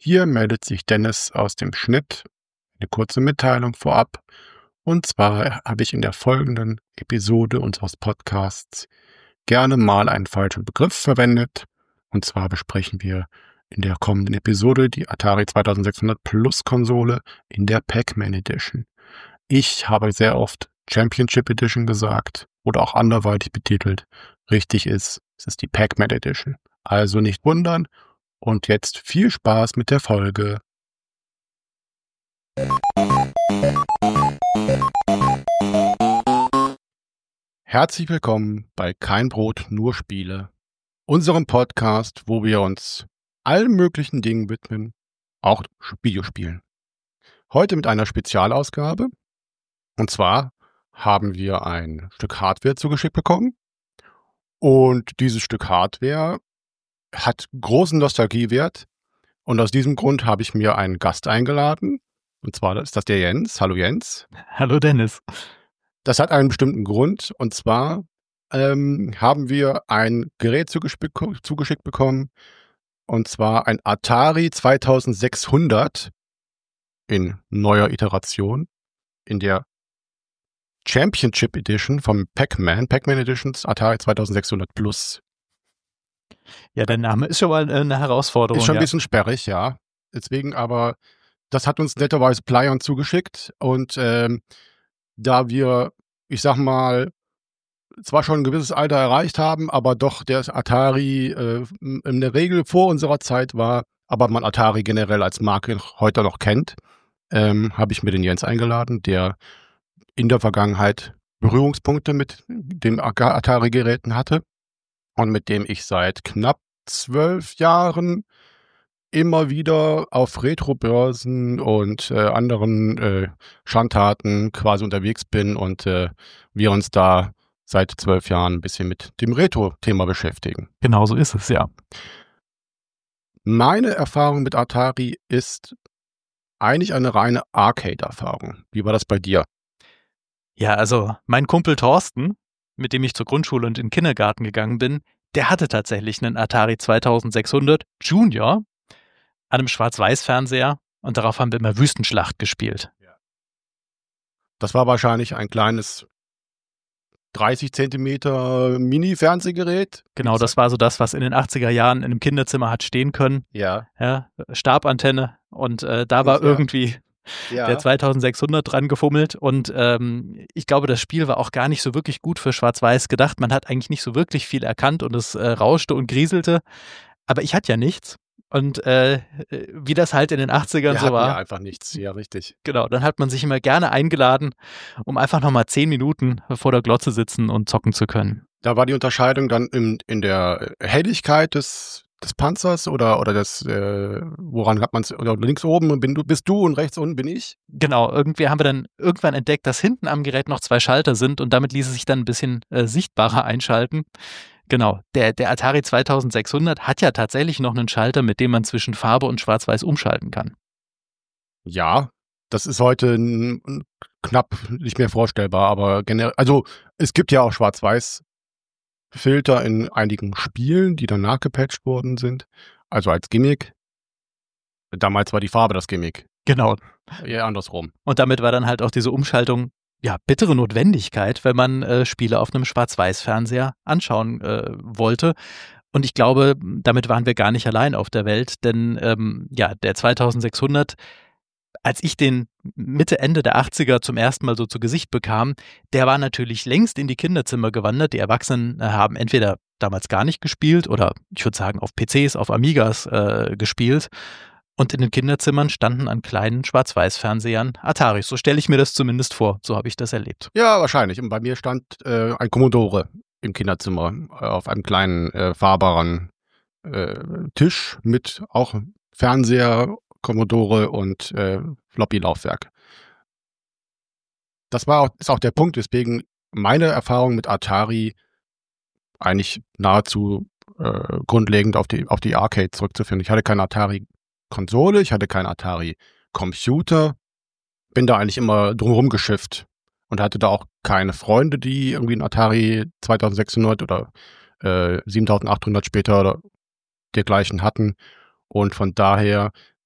Hier meldet sich Dennis aus dem Schnitt. Eine kurze Mitteilung vorab. Und zwar habe ich in der folgenden Episode unseres Podcasts gerne mal einen falschen Begriff verwendet. Und zwar besprechen wir in der kommenden Episode die Atari 2600 Plus Konsole in der Pac-Man Edition. Ich habe sehr oft Championship Edition gesagt oder auch anderweitig betitelt. Richtig ist, es ist die Pac-Man Edition. Also nicht wundern. Und jetzt viel Spaß mit der Folge. Herzlich willkommen bei Kein Brot, nur Spiele, unserem Podcast, wo wir uns allen möglichen Dingen widmen, auch Videospielen. Heute mit einer Spezialausgabe. Und zwar haben wir ein Stück Hardware zugeschickt bekommen. Und dieses Stück Hardware hat großen Nostalgiewert. Und aus diesem Grund habe ich mir einen Gast eingeladen. Und zwar ist das der Jens. Hallo Jens. Hallo Dennis. Das hat einen bestimmten Grund. Und zwar haben wir ein Gerät zugeschickt bekommen. Und zwar ein Atari 2600 in neuer Iteration. In der Championship Edition vom Pac-Man Editions Atari 2600 Plus. Ja, der Name ist schon mal eine Herausforderung. Ist schon ein bisschen sperrig, ja. Deswegen aber, das hat uns netterweise Plyon zugeschickt. Und da wir, ich sag mal, zwar schon ein gewisses Alter erreicht haben, aber doch der Atari in der Regel vor unserer Zeit war, aber man Atari generell als Marke heute noch kennt, habe ich mir den Jens eingeladen, der in der Vergangenheit Berührungspunkte mit den Atari-Geräten hatte und mit dem ich seit knapp 12 Jahren immer wieder auf Retro-Börsen und anderen Schandtaten quasi unterwegs bin und wir uns da seit 12 Jahren ein bisschen mit dem Retro-Thema beschäftigen. Genau so ist es, ja. Meine Erfahrung mit Atari ist eigentlich eine reine Arcade-Erfahrung. Wie war das bei dir? Ja, also mein Kumpel Thorsten, mit dem ich zur Grundschule und in den Kindergarten gegangen bin, der hatte tatsächlich einen Atari 2600 Junior an einem Schwarz-Weiß-Fernseher und darauf haben wir immer Wüstenschlacht gespielt. Ja. Das war wahrscheinlich ein kleines 30 Zentimeter Mini-Fernsehgerät. Genau, das war so das, was in den 80er Jahren in einem Kinderzimmer hat stehen können. Ja. Stabantenne und da war irgendwie der 2600 dran gefummelt und ich glaube, das Spiel war auch gar nicht so wirklich gut für Schwarz-Weiß gedacht. Man hat eigentlich nicht so wirklich viel erkannt und es rauschte und grieselte, aber ich hatte ja nichts. Und wie das halt in den 80ern so war. Ja, einfach nichts, ja, richtig. Genau, dann hat man sich immer gerne eingeladen, um einfach nochmal 10 Minuten vor der Glotze sitzen und zocken zu können. Da war die Unterscheidung dann in der Helligkeit des Panzers oder das, woran hat man es, oder links oben bist du und rechts unten bin ich? Genau, irgendwie haben wir dann irgendwann entdeckt, dass hinten am Gerät noch 2 Schalter sind und damit ließ es sich dann ein bisschen sichtbarer einschalten. Genau, der Atari 2600 hat ja tatsächlich noch einen Schalter, mit dem man zwischen Farbe und Schwarz-Weiß umschalten kann. Ja, das ist heute knapp nicht mehr vorstellbar, aber generell, also es gibt ja auch Schwarz-Weiß-Filter in einigen Spielen, die dann nachgepatcht worden sind, also als Gimmick. Damals war die Farbe das Gimmick. Genau. Eher andersrum. Und damit war dann halt auch diese Umschaltung bittere Notwendigkeit, wenn man Spiele auf einem Schwarz-Weiß-Fernseher anschauen wollte. Und ich glaube, damit waren wir gar nicht allein auf der Welt, denn der 2600, als ich den Mitte, Ende der 80er zum ersten Mal so zu Gesicht bekam, der war natürlich längst in die Kinderzimmer gewandert. Die Erwachsenen haben entweder damals gar nicht gespielt oder ich würde sagen auf PCs, auf Amigas gespielt. Und in den Kinderzimmern standen an kleinen Schwarz-Weiß-Fernsehern Ataris. So stelle ich mir das zumindest vor. So habe ich das erlebt. Ja, wahrscheinlich. Und bei mir stand ein Commodore im Kinderzimmer auf einem kleinen fahrbaren Tisch mit auch Fernseher, Commodore und Floppy-Laufwerk. Das ist auch der Punkt, weswegen meine Erfahrung mit Atari eigentlich nahezu grundlegend auf die Arcade zurückzuführen. Ich hatte keine Atari-Konsole, ich hatte keinen Atari-Computer, bin da eigentlich immer drumherum geschifft und hatte da auch keine Freunde, die irgendwie einen Atari 2600 oder 7800 später oder dergleichen hatten. Und von daher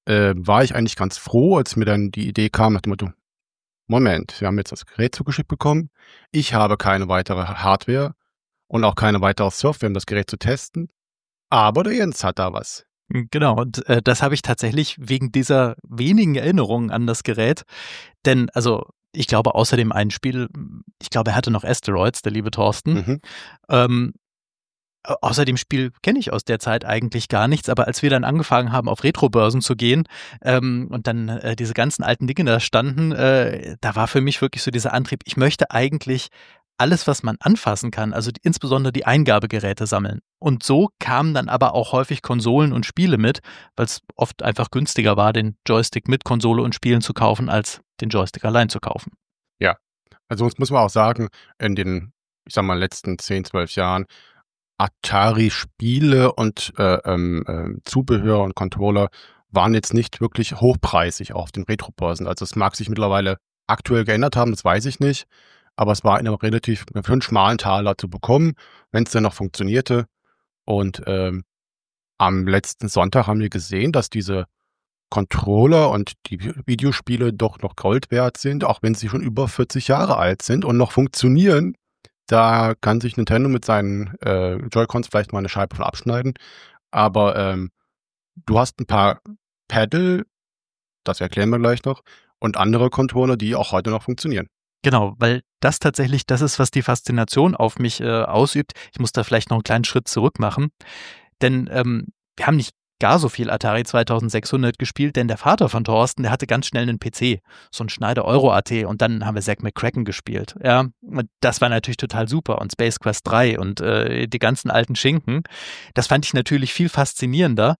war ich eigentlich ganz froh, als mir dann die Idee kam nach dem Motto: „Moment, wir haben jetzt das Gerät zugeschickt bekommen. Ich habe keine weitere Hardware und auch keine weitere Software, um das Gerät zu testen, aber der Jens hat da was." Genau, und das habe ich tatsächlich wegen dieser wenigen Erinnerungen an das Gerät. Denn, also, ich glaube, außer dem einen Spiel, ich glaube, er hatte noch Asteroids, der liebe Thorsten. Mhm. Außer dem Spiel kenne ich aus der Zeit eigentlich gar nichts, aber als wir dann angefangen haben, auf Retrobörsen zu gehen und dann diese ganzen alten Dinge da standen, da war für mich wirklich so dieser Antrieb, ich möchte eigentlich alles, was man anfassen kann, also insbesondere die Eingabegeräte sammeln. Und so kamen dann aber auch häufig Konsolen und Spiele mit, weil es oft einfach günstiger war, den Joystick mit Konsole und Spielen zu kaufen, als den Joystick allein zu kaufen. Ja, also das muss man auch sagen, in den, ich sag mal, letzten 10, 12 Jahren, Atari-Spiele und Zubehör und Controller waren jetzt nicht wirklich hochpreisig auf den Retrobörsen. Also es mag sich mittlerweile aktuell geändert haben, das weiß ich nicht, aber es war in einem relativ für 'n schmalen Taler zu bekommen, wenn es denn noch funktionierte. Und, am letzten Sonntag haben wir gesehen, dass diese Controller und die Videospiele doch noch Gold wert sind, auch wenn sie schon über 40 Jahre alt sind und noch funktionieren. Da kann sich Nintendo mit seinen, Joy-Cons vielleicht mal 'ne Scheibe von abschneiden. Aber, du hast 'n paar Paddle, das erklären wir gleich noch, und andere Controller, die auch heute noch funktionieren. Genau, weil das tatsächlich das ist, was die Faszination auf mich ausübt. Ich muss da vielleicht noch einen kleinen Schritt zurück machen, denn wir haben nicht gar so viel Atari 2600 gespielt, denn der Vater von Thorsten, der hatte ganz schnell einen PC, so 'n Schneider Euro AT, und dann haben wir Zack McCracken gespielt, ja. Und das war natürlich total super, und Space Quest 3 und die ganzen alten Schinken. Das fand ich natürlich viel faszinierender.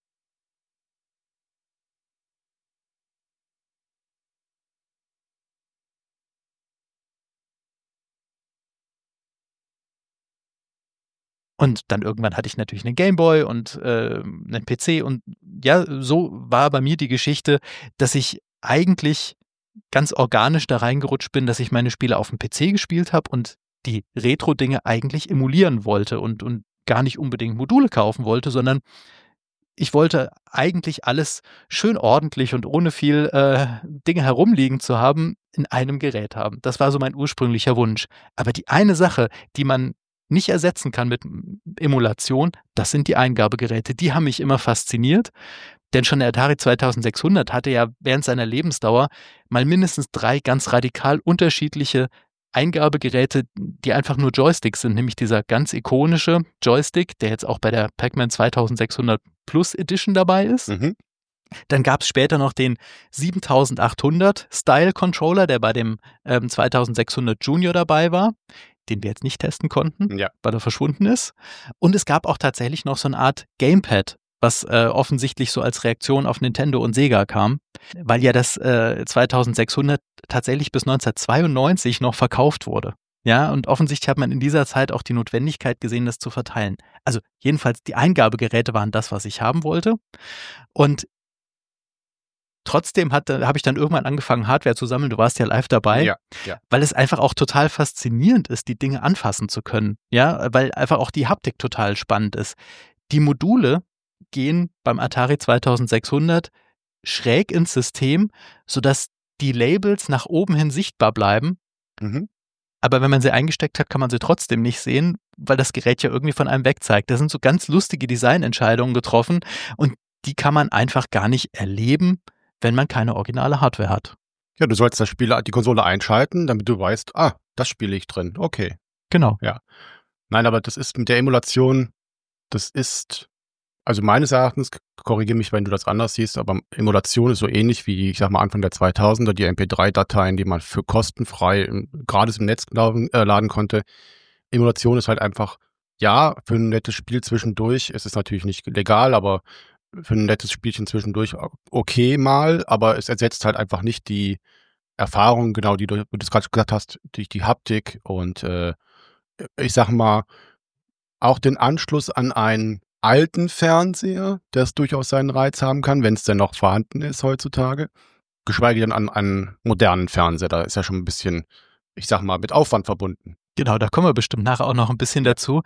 Und dann irgendwann hatte ich natürlich 'nen Gameboy und 'nen PC, und ja, so war bei mir die Geschichte, dass ich eigentlich ganz organisch da reingerutscht bin, dass ich meine Spiele aufm PC gespielt habe und die Retro-Dinge eigentlich emulieren wollte und gar nicht unbedingt Module kaufen wollte, sondern ich wollte eigentlich alles schön ordentlich und ohne viel Dinge herumliegen zu haben, in einem Gerät haben. Das war so mein ursprünglicher Wunsch. Aber die eine Sache, die man nicht ersetzen kann mit Emulation, das sind die Eingabegeräte. Die haben mich immer fasziniert, denn schon der Atari 2600 hatte ja während seiner Lebensdauer mal mindestens 3 ganz radikal unterschiedliche Eingabegeräte, die einfach nur Joysticks sind, nämlich dieser ganz ikonische Joystick, der jetzt auch bei der Pac-Man 2600 Plus Edition dabei ist. Mhm. Dann gab es später noch den 7800 Style Controller, der bei dem 2600 Junior dabei war, den wir jetzt nicht testen konnten, Ja. weil er verschwunden ist. Und es gab auch tatsächlich noch so eine Art Gamepad, was offensichtlich so als Reaktion auf Nintendo und Sega kam, weil ja das 2600 tatsächlich bis 1992 noch verkauft wurde. Ja, und offensichtlich hat man in dieser Zeit auch die Notwendigkeit gesehen, das zu verteilen. Also jedenfalls die Eingabegeräte waren das, was ich haben wollte. Und trotzdem habe ich dann irgendwann angefangen, Hardware zu sammeln. Du warst ja live dabei, Ja, ja. weil es einfach auch total faszinierend ist, die Dinge anfassen zu können. Ja, weil einfach auch die Haptik total spannend ist. Die Module gehen beim Atari 2600 schräg ins System, sodass die Labels nach oben hin sichtbar bleiben. Mhm. Aber wenn man sie eingesteckt hat, kann man sie trotzdem nicht sehen, weil das Gerät ja irgendwie von einem wegzeigt. Da sind so ganz lustige Designentscheidungen getroffen, und die kann man einfach gar nicht erleben, wenn man keine originale Hardware hat. Ja, du sollst die Konsole einschalten, damit du weißt: das spiele ich drin. Okay. Genau. Ja. Nein, aber das ist mit der Emulation, das ist, also meines Erachtens, korrigiere mich, wenn du das anders siehst, aber Emulation ist so ähnlich wie, ich sag mal, Anfang der 2000er, die MP3-Dateien, die man für kostenfrei gratis im Netz laden konnte. Emulation ist halt einfach, ja, für ein nettes Spiel zwischendurch, es ist natürlich nicht legal, aber für ein nettes Spielchen zwischendurch okay mal, aber es ersetzt halt einfach nicht die Erfahrung, genau, die du das gerade gesagt hast, die Haptik und, ich sage mal, auch den Anschluss an einen alten Fernseher, der es durchaus seinen Reiz haben kann, wenn es denn noch vorhanden ist heutzutage. Geschweige denn an einen modernen Fernseher, da ist ja schon ein bisschen, ich sage mal, mit Aufwand verbunden. Genau, da kommen wir bestimmt nachher auch noch ein bisschen dazu.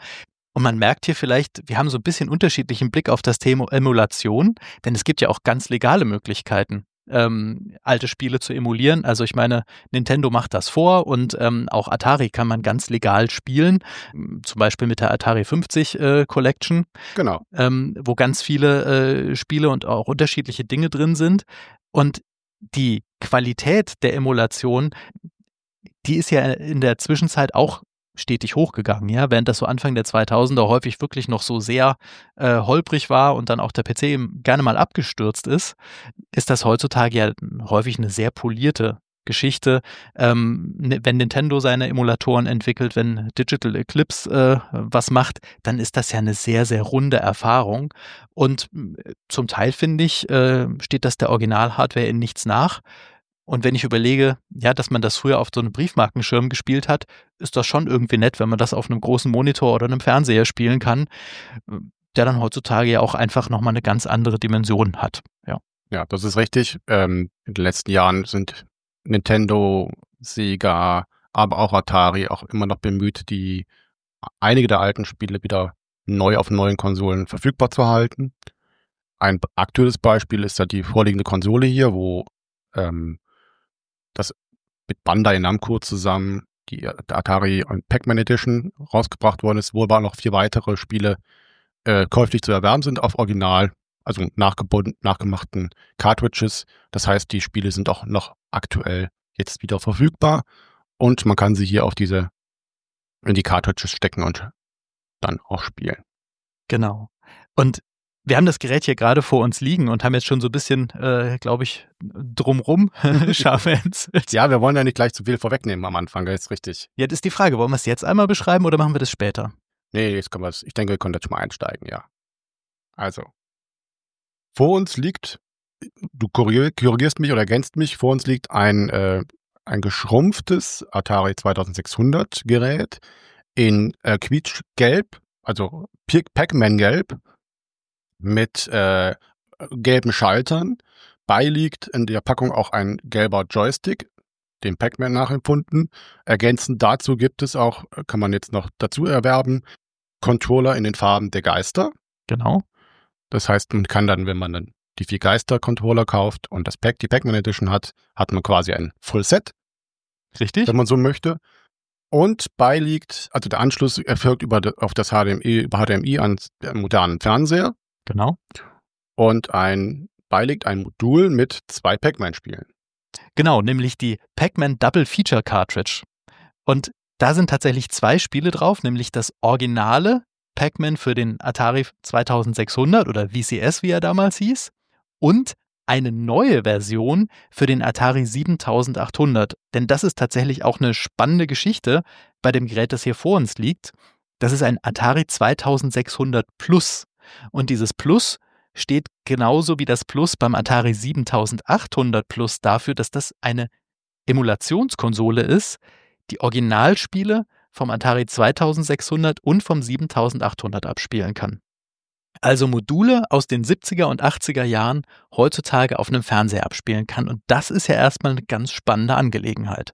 Und man merkt hier vielleicht, wir haben so ein bisschen unterschiedlichen Blick auf das Thema Emulation, denn es gibt ja auch ganz legale Möglichkeiten, alte Spiele zu emulieren. Also ich meine, Nintendo macht das vor und auch Atari kann man ganz legal spielen, zum Beispiel mit der Atari 50 Collection, Genau. wo ganz viele Spiele und auch unterschiedliche Dinge drin sind. Und die Qualität der Emulation, die ist ja in der Zwischenzeit auch stetig hochgegangen, ja, während das so Anfang der 2000er häufig wirklich noch so sehr holprig war und dann auch der PC gerne mal abgestürzt ist das heutzutage ja häufig eine sehr polierte Geschichte. Wenn Nintendo seine Emulatoren entwickelt, wenn Digital Eclipse was macht, dann ist das ja eine sehr, sehr runde Erfahrung. Und zum Teil, finde ich, steht das der Original-Hardware in nichts nach. Und wenn ich überlege, ja, dass man das früher auf so einem Briefmarkenschirm gespielt hat, ist das schon irgendwie nett, wenn man das auf einem großen Monitor oder einem Fernseher spielen kann, der dann heutzutage ja auch einfach nochmal eine ganz andere Dimension hat. Ja. Ja, das ist richtig. In den letzten Jahren sind Nintendo, Sega, aber auch Atari auch immer noch bemüht, einige der alten Spiele wieder neu auf neuen Konsolen verfügbar zu halten. Ein aktuelles Beispiel ist ja die vorliegende Konsole hier, wo das mit Bandai Namco zusammen die Atari Pac-Man Edition rausgebracht worden ist, wo aber noch 4 weitere Spiele käuflich zu erwerben sind auf Original, also nachgemachten Cartridges. Das heißt, die Spiele sind auch noch aktuell jetzt wieder verfügbar und man kann sie hier in die Cartridges stecken und dann auch spielen. Genau. Und wir haben das Gerät hier gerade vor uns liegen und haben jetzt schon so ein bisschen, glaube ich, drumrum scharfe entziffert. Ja, wir wollen ja nicht gleich zu viel vorwegnehmen am Anfang, das ist richtig. Jetzt ist die Frage, wollen wir es jetzt einmal beschreiben oder machen wir das später? Nee, jetzt können wir es. Ich denke, wir können jetzt schon mal einsteigen, ja. Also, vor uns liegt, du korrigierst mich oder ergänzt mich, vor uns liegt ein geschrumpftes Atari 2600 Gerät in quietschgelb, also Pac-Man-gelb, mit gelben Schaltern. Beiliegt in der Packung auch ein gelber Joystick, dem Pac-Man nachempfunden. Ergänzend dazu gibt es auch, kann man jetzt noch dazu erwerben, Controller in den Farben der Geister. Genau. Das heißt, man kann dann, wenn man dann die 4 Geister-Controller kauft und die Pac-Man Edition hat man quasi ein Full-Set. Richtig. Wenn man so möchte. Und beiliegt, also der Anschluss erfolgt auf das HDMI an den modernen Fernseher. Genau. Und beiliegt ein Modul mit 2 Pac-Man-Spielen. Genau, nämlich die Pac-Man Double Feature Cartridge. Und da sind tatsächlich 2 Spiele drauf, nämlich das originale Pac-Man für den Atari 2600 oder VCS, wie er damals hieß, und eine neue Version für den Atari 7800. Denn das ist tatsächlich auch eine spannende Geschichte bei dem Gerät, das hier vor uns liegt. Das ist ein Atari 2600 Plus. Und dieses Plus steht genauso wie das Plus beim Atari 7800 Plus dafür, dass das eine Emulationskonsole ist, die Originalspiele vom Atari 2600 und vom 7800 abspielen kann. Also Module aus den 70er und 80er Jahren heutzutage auf einem Fernseher abspielen kann. Und das ist ja erstmal eine ganz spannende Angelegenheit.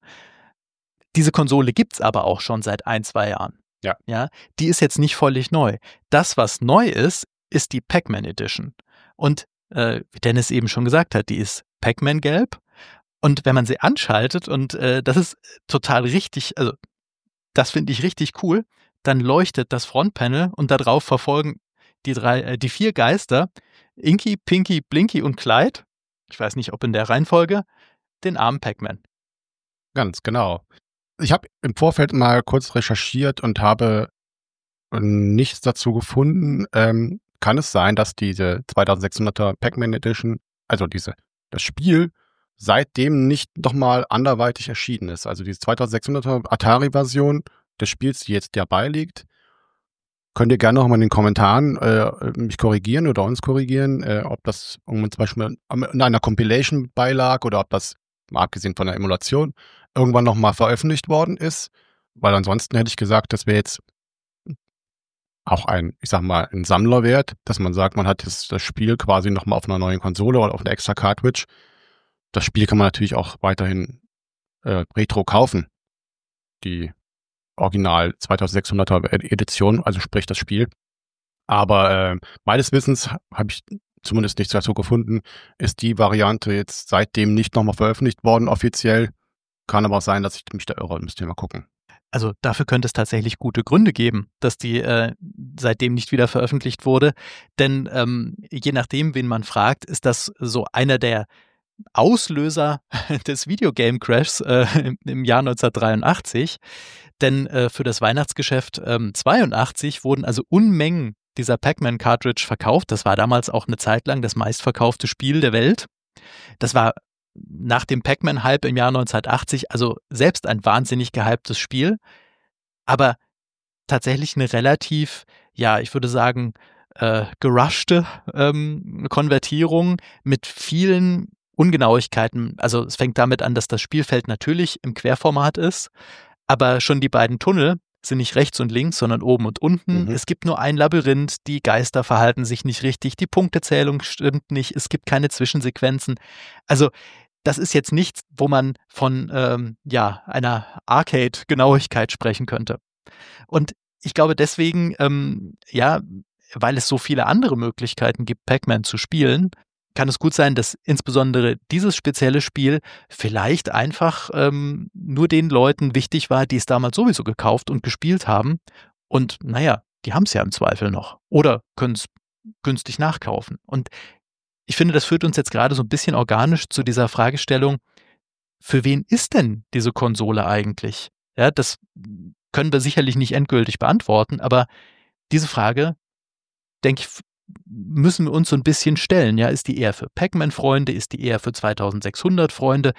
Diese Konsole gibt es aber auch schon seit 1-2 Jahren. Ja, die ist jetzt nicht völlig neu. Das, was neu ist, ist die Pac-Man Edition. Und wie Dennis eben schon gesagt hat, die ist Pac-Man gelb. Und wenn man sie anschaltet, und das ist total richtig, also das finde ich richtig cool, dann leuchtet das Frontpanel und darauf verfolgen die 4 Geister, Inky, Pinky, Blinky und Clyde, ich weiß nicht, ob in der Reihenfolge, den armen Pac-Man. Ganz genau. Ich habe im Vorfeld mal kurz recherchiert und habe nichts dazu gefunden. Kann es sein, dass diese 2600er Pac-Man Edition, also das Spiel, seitdem nicht nochmal anderweitig erschienen ist? Also diese 2600er Atari-Version des Spiels, die jetzt dabei liegt, könnt ihr gerne nochmal in den Kommentaren mich korrigieren oder uns korrigieren, ob das zum Beispiel in einer Compilation beilag oder ob das, mal abgesehen von der Emulation, irgendwann nochmal veröffentlicht worden ist. Weil ansonsten hätte ich gesagt, das wäre jetzt auch ein Sammlerwert, dass man sagt, man hat das Spiel quasi nochmal auf einer neuen Konsole oder auf einer extra Cartridge. Das Spiel kann man natürlich auch weiterhin retro kaufen. Die Original 2600er Edition, also sprich das Spiel. Aber meines Wissens habe ich zumindest nichts dazu gefunden, ist die Variante jetzt seitdem nicht nochmal veröffentlicht worden offiziell. Kann aber auch sein, dass ich mich da irre, müsst ihr mal gucken. Also dafür könnte es tatsächlich gute Gründe geben, dass die seitdem nicht wieder veröffentlicht wurde. Denn je nachdem, wen man fragt, ist das so einer der Auslöser des Videogame-Crashs im Jahr 1983. Denn für das Weihnachtsgeschäft 82 wurden also Unmengen dieser Pac-Man-Cartridge verkauft. Das war damals auch eine Zeit lang das meistverkaufte Spiel der Welt. Das war nach dem Pac-Man-Hype im Jahr 1980 also selbst ein wahnsinnig gehyptes Spiel, aber tatsächlich eine relativ, ja, ich würde sagen, gerushte Konvertierung mit vielen Ungenauigkeiten. Also es fängt damit an, dass das Spielfeld natürlich im Querformat ist, aber schon die beiden Tunnel sind nicht rechts und links, sondern oben und unten. Es gibt nur ein Labyrinth, die Geister verhalten sich nicht richtig, die Punktezählung stimmt nicht, es gibt keine Zwischensequenzen. Also das ist jetzt nichts, wo man von einer Arcade-Genauigkeit sprechen könnte. Und ich glaube deswegen, weil es so viele andere Möglichkeiten gibt, Pac-Man zu spielen, kann es gut sein, dass insbesondere dieses spezielle Spiel vielleicht einfach nur den Leuten wichtig war, die es damals sowieso gekauft und gespielt haben. Und naja, die haben es ja im Zweifel noch oder können es günstig nachkaufen. Und ich finde, das führt uns jetzt gerade so ein bisschen organisch zu dieser Fragestellung, für wen ist denn diese Konsole eigentlich? Ja, das können wir sicherlich nicht endgültig beantworten, aber diese Frage, denke ich, müssen wir uns so ein bisschen stellen. Ja, ist die eher für Pac-Man-Freunde? Ist die eher für 2600-Freunde?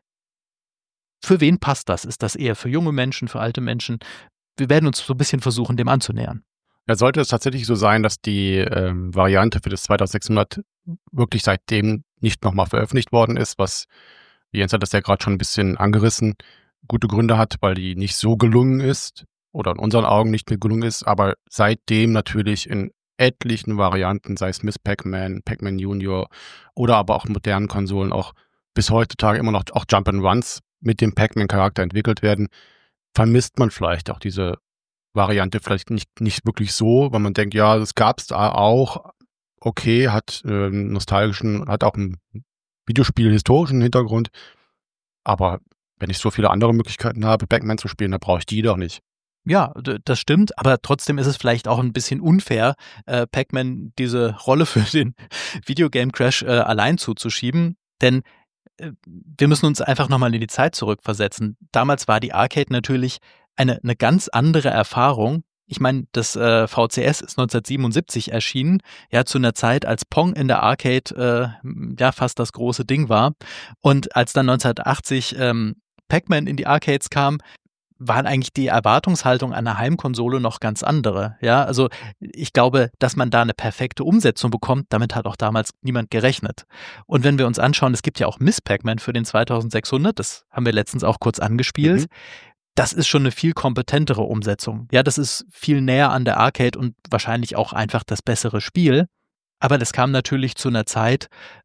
Für wen passt das? Ist das eher für junge Menschen, für alte Menschen? Wir werden uns so ein bisschen versuchen, dem anzunähern. Ja, sollte es tatsächlich so sein, dass die Variante für das 2600 wirklich seitdem nicht nochmal veröffentlicht worden ist, was Jens hat das ja gerade schon ein bisschen angerissen, gute Gründe hat, weil die nicht so gelungen ist oder in unseren Augen nicht mehr gelungen ist, aber seitdem natürlich in etlichen Varianten, sei es Miss Pac-Man, Pac-Man Junior oder aber auch modernen Konsolen auch bis heutzutage immer noch auch Jump-and-Runs mit dem Pac-Man-Charakter entwickelt werden, vermisst man vielleicht auch diese Variante vielleicht nicht wirklich so, weil man denkt, ja, das gab es da auch, okay, hat nostalgischen, hat auch einen Videospiel-historischen Hintergrund, aber wenn ich so viele andere Möglichkeiten habe, Pac-Man zu spielen, dann brauche ich die doch nicht. Ja, das stimmt, aber trotzdem ist es vielleicht auch ein bisschen unfair, Pac-Man diese Rolle für den Videogame-Crash allein zuzuschieben, denn wir müssen uns einfach nochmal in die Zeit zurückversetzen. Damals war die Arcade natürlich eine ganz andere Erfahrung. Ich meine, das VCS ist 1977 erschienen, ja, zu einer Zeit, als Pong in der Arcade fast das große Ding war. Und als dann 1980 Pac-Man in die Arcades kam, waren eigentlich die Erwartungshaltung an einer Heimkonsole noch ganz andere. Ja, also ich glaube, dass man da eine perfekte Umsetzung bekommt, damit hat auch damals niemand gerechnet. Und wenn wir uns anschauen, es gibt ja auch Miss Pac-Man für den 2600, das haben wir letztens auch kurz angespielt. Das ist schon eine viel kompetentere Umsetzung. Ja, das ist viel näher an der Arcade und wahrscheinlich auch einfach das bessere Spiel. Aber das kam natürlich zu einer Zeit,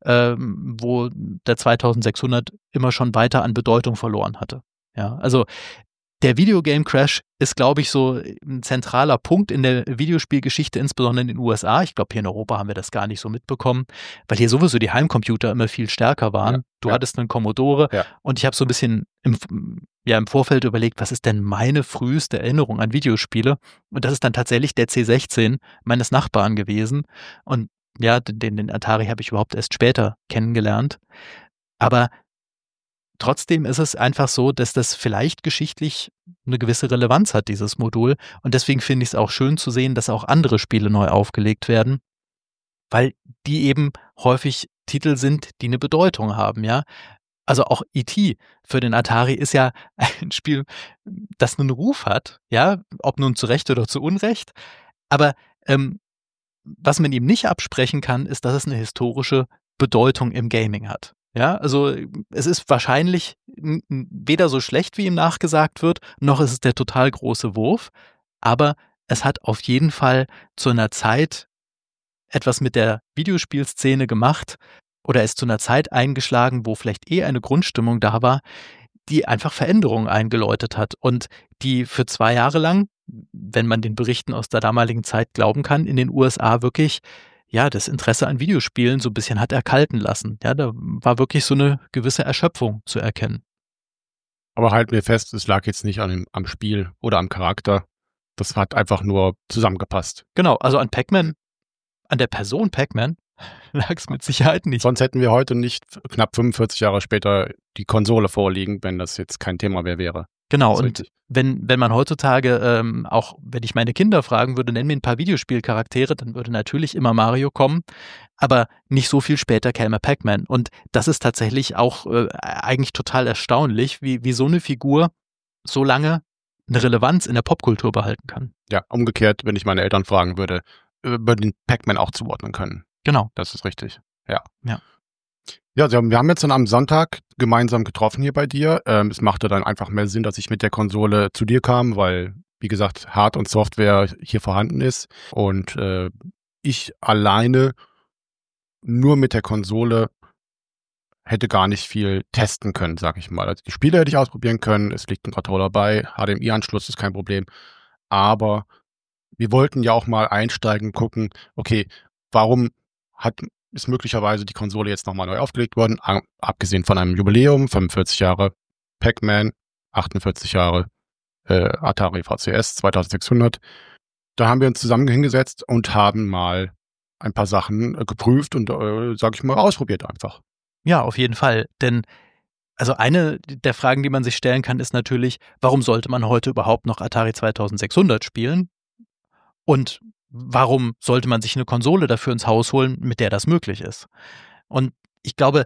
wo der 2600 immer schon weiter an Bedeutung verloren hatte. Ja, also der Videogame Crash ist, glaube ich, so ein zentraler Punkt in der Videospielgeschichte, insbesondere in den USA. Ich glaube, hier in Europa haben wir das gar nicht so mitbekommen, weil hier sowieso die Heimcomputer immer viel stärker waren. Ja, du hattest einen Commodore und ich habe so ein bisschen im Vorfeld überlegt, was ist denn meine früheste Erinnerung an Videospiele? Und das ist dann tatsächlich der C16 meines Nachbarn gewesen. Und ja, den Atari habe ich überhaupt erst später kennengelernt. Aber trotzdem ist es einfach so, dass das vielleicht geschichtlich eine gewisse Relevanz hat, dieses Modul. Und deswegen finde ich es auch schön zu sehen, dass auch andere Spiele neu aufgelegt werden, weil die eben häufig Titel sind, die eine Bedeutung haben, ja. Also auch E.T. für den Atari ist ja ein Spiel, das einen Ruf hat, ja, ob nun zu Recht oder zu Unrecht. Aber was man ihm nicht absprechen kann, ist, dass es eine historische Bedeutung im Gaming hat. Ja, also es ist wahrscheinlich weder so schlecht, wie ihm nachgesagt wird, noch ist es der total große Wurf. Aber es hat auf jeden Fall zu einer Zeit etwas mit der Videospielszene gemacht oder ist zu einer Zeit eingeschlagen, wo vielleicht eine Grundstimmung da war, die einfach Veränderungen eingeläutet hat und die für 2 Jahre lang, wenn man den Berichten aus der damaligen Zeit glauben kann, in den USA wirklich das Interesse an Videospielen so ein bisschen hat erkalten lassen. Ja, da war wirklich so eine gewisse Erschöpfung zu erkennen. Aber halten wir fest, es lag jetzt nicht am Spiel oder am Charakter. Das hat einfach nur zusammengepasst. Genau, also an der Person Pac-Man lag es mit Sicherheit nicht. Sonst hätten wir heute nicht knapp 45 Jahre später die Konsole vorliegen, wenn das jetzt kein Thema mehr wäre. Genau, und wenn man heutzutage, auch wenn ich meine Kinder fragen würde, nenn mir ein paar Videospielcharaktere, dann würde natürlich immer Mario kommen, aber nicht so viel später käme Pac-Man. Und das ist tatsächlich auch eigentlich total erstaunlich, wie so eine Figur so lange eine Relevanz in der Popkultur behalten kann. Ja, umgekehrt, wenn ich meine Eltern fragen würde, würden den Pac-Man auch zuordnen können. Genau. Das ist richtig, ja. Ja, wir haben jetzt dann am Sonntag gemeinsam getroffen hier bei dir. Es machte dann einfach mehr Sinn, dass ich mit der Konsole zu dir kam, weil, wie gesagt, Hard- und Software hier vorhanden ist. Und ich alleine nur mit der Konsole hätte gar nicht viel testen können, sag ich mal. Also die Spiele hätte ich ausprobieren können, es liegt ein Controller bei, HDMI-Anschluss ist kein Problem. Aber wir wollten ja auch mal einsteigen und gucken, okay, warum ist möglicherweise die Konsole jetzt nochmal neu aufgelegt worden, abgesehen von einem Jubiläum, 45 Jahre Pac-Man, 48 Jahre Atari VCS 2600. Da haben wir uns zusammen hingesetzt und haben mal ein paar Sachen geprüft und, sag ich mal, ausprobiert einfach. Ja, auf jeden Fall, denn also eine der Fragen, die man sich stellen kann, ist natürlich, warum sollte man heute überhaupt noch Atari 2600 spielen? Und warum sollte man sich eine Konsole dafür ins Haus holen, mit der das möglich ist? Und ich glaube,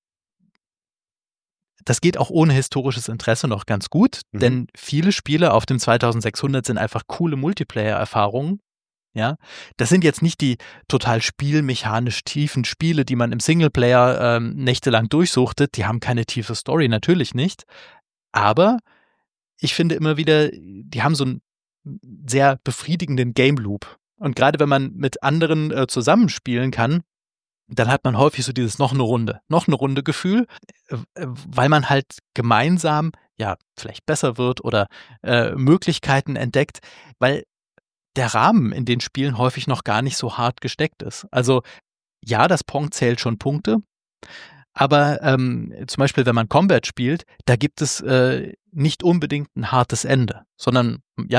das geht auch ohne historisches Interesse noch ganz gut, denn viele Spiele auf dem 2600 sind einfach coole Multiplayer-Erfahrungen. Ja, das sind jetzt nicht die total spielmechanisch tiefen Spiele, die man im Singleplayer nächtelang durchsuchtet. Die haben keine tiefe Story, natürlich nicht. Aber ich finde immer wieder, die haben so einen sehr befriedigenden Game Loop. Und gerade wenn man mit anderen zusammenspielen kann, dann hat man häufig so dieses noch eine Runde Gefühl, weil man halt gemeinsam vielleicht besser wird oder Möglichkeiten entdeckt, weil der Rahmen in den Spielen häufig noch gar nicht so hart gesteckt ist. Also ja, das Pong zählt schon Punkte, aber zum Beispiel, wenn man Combat spielt, da gibt es nicht unbedingt ein hartes Ende, sondern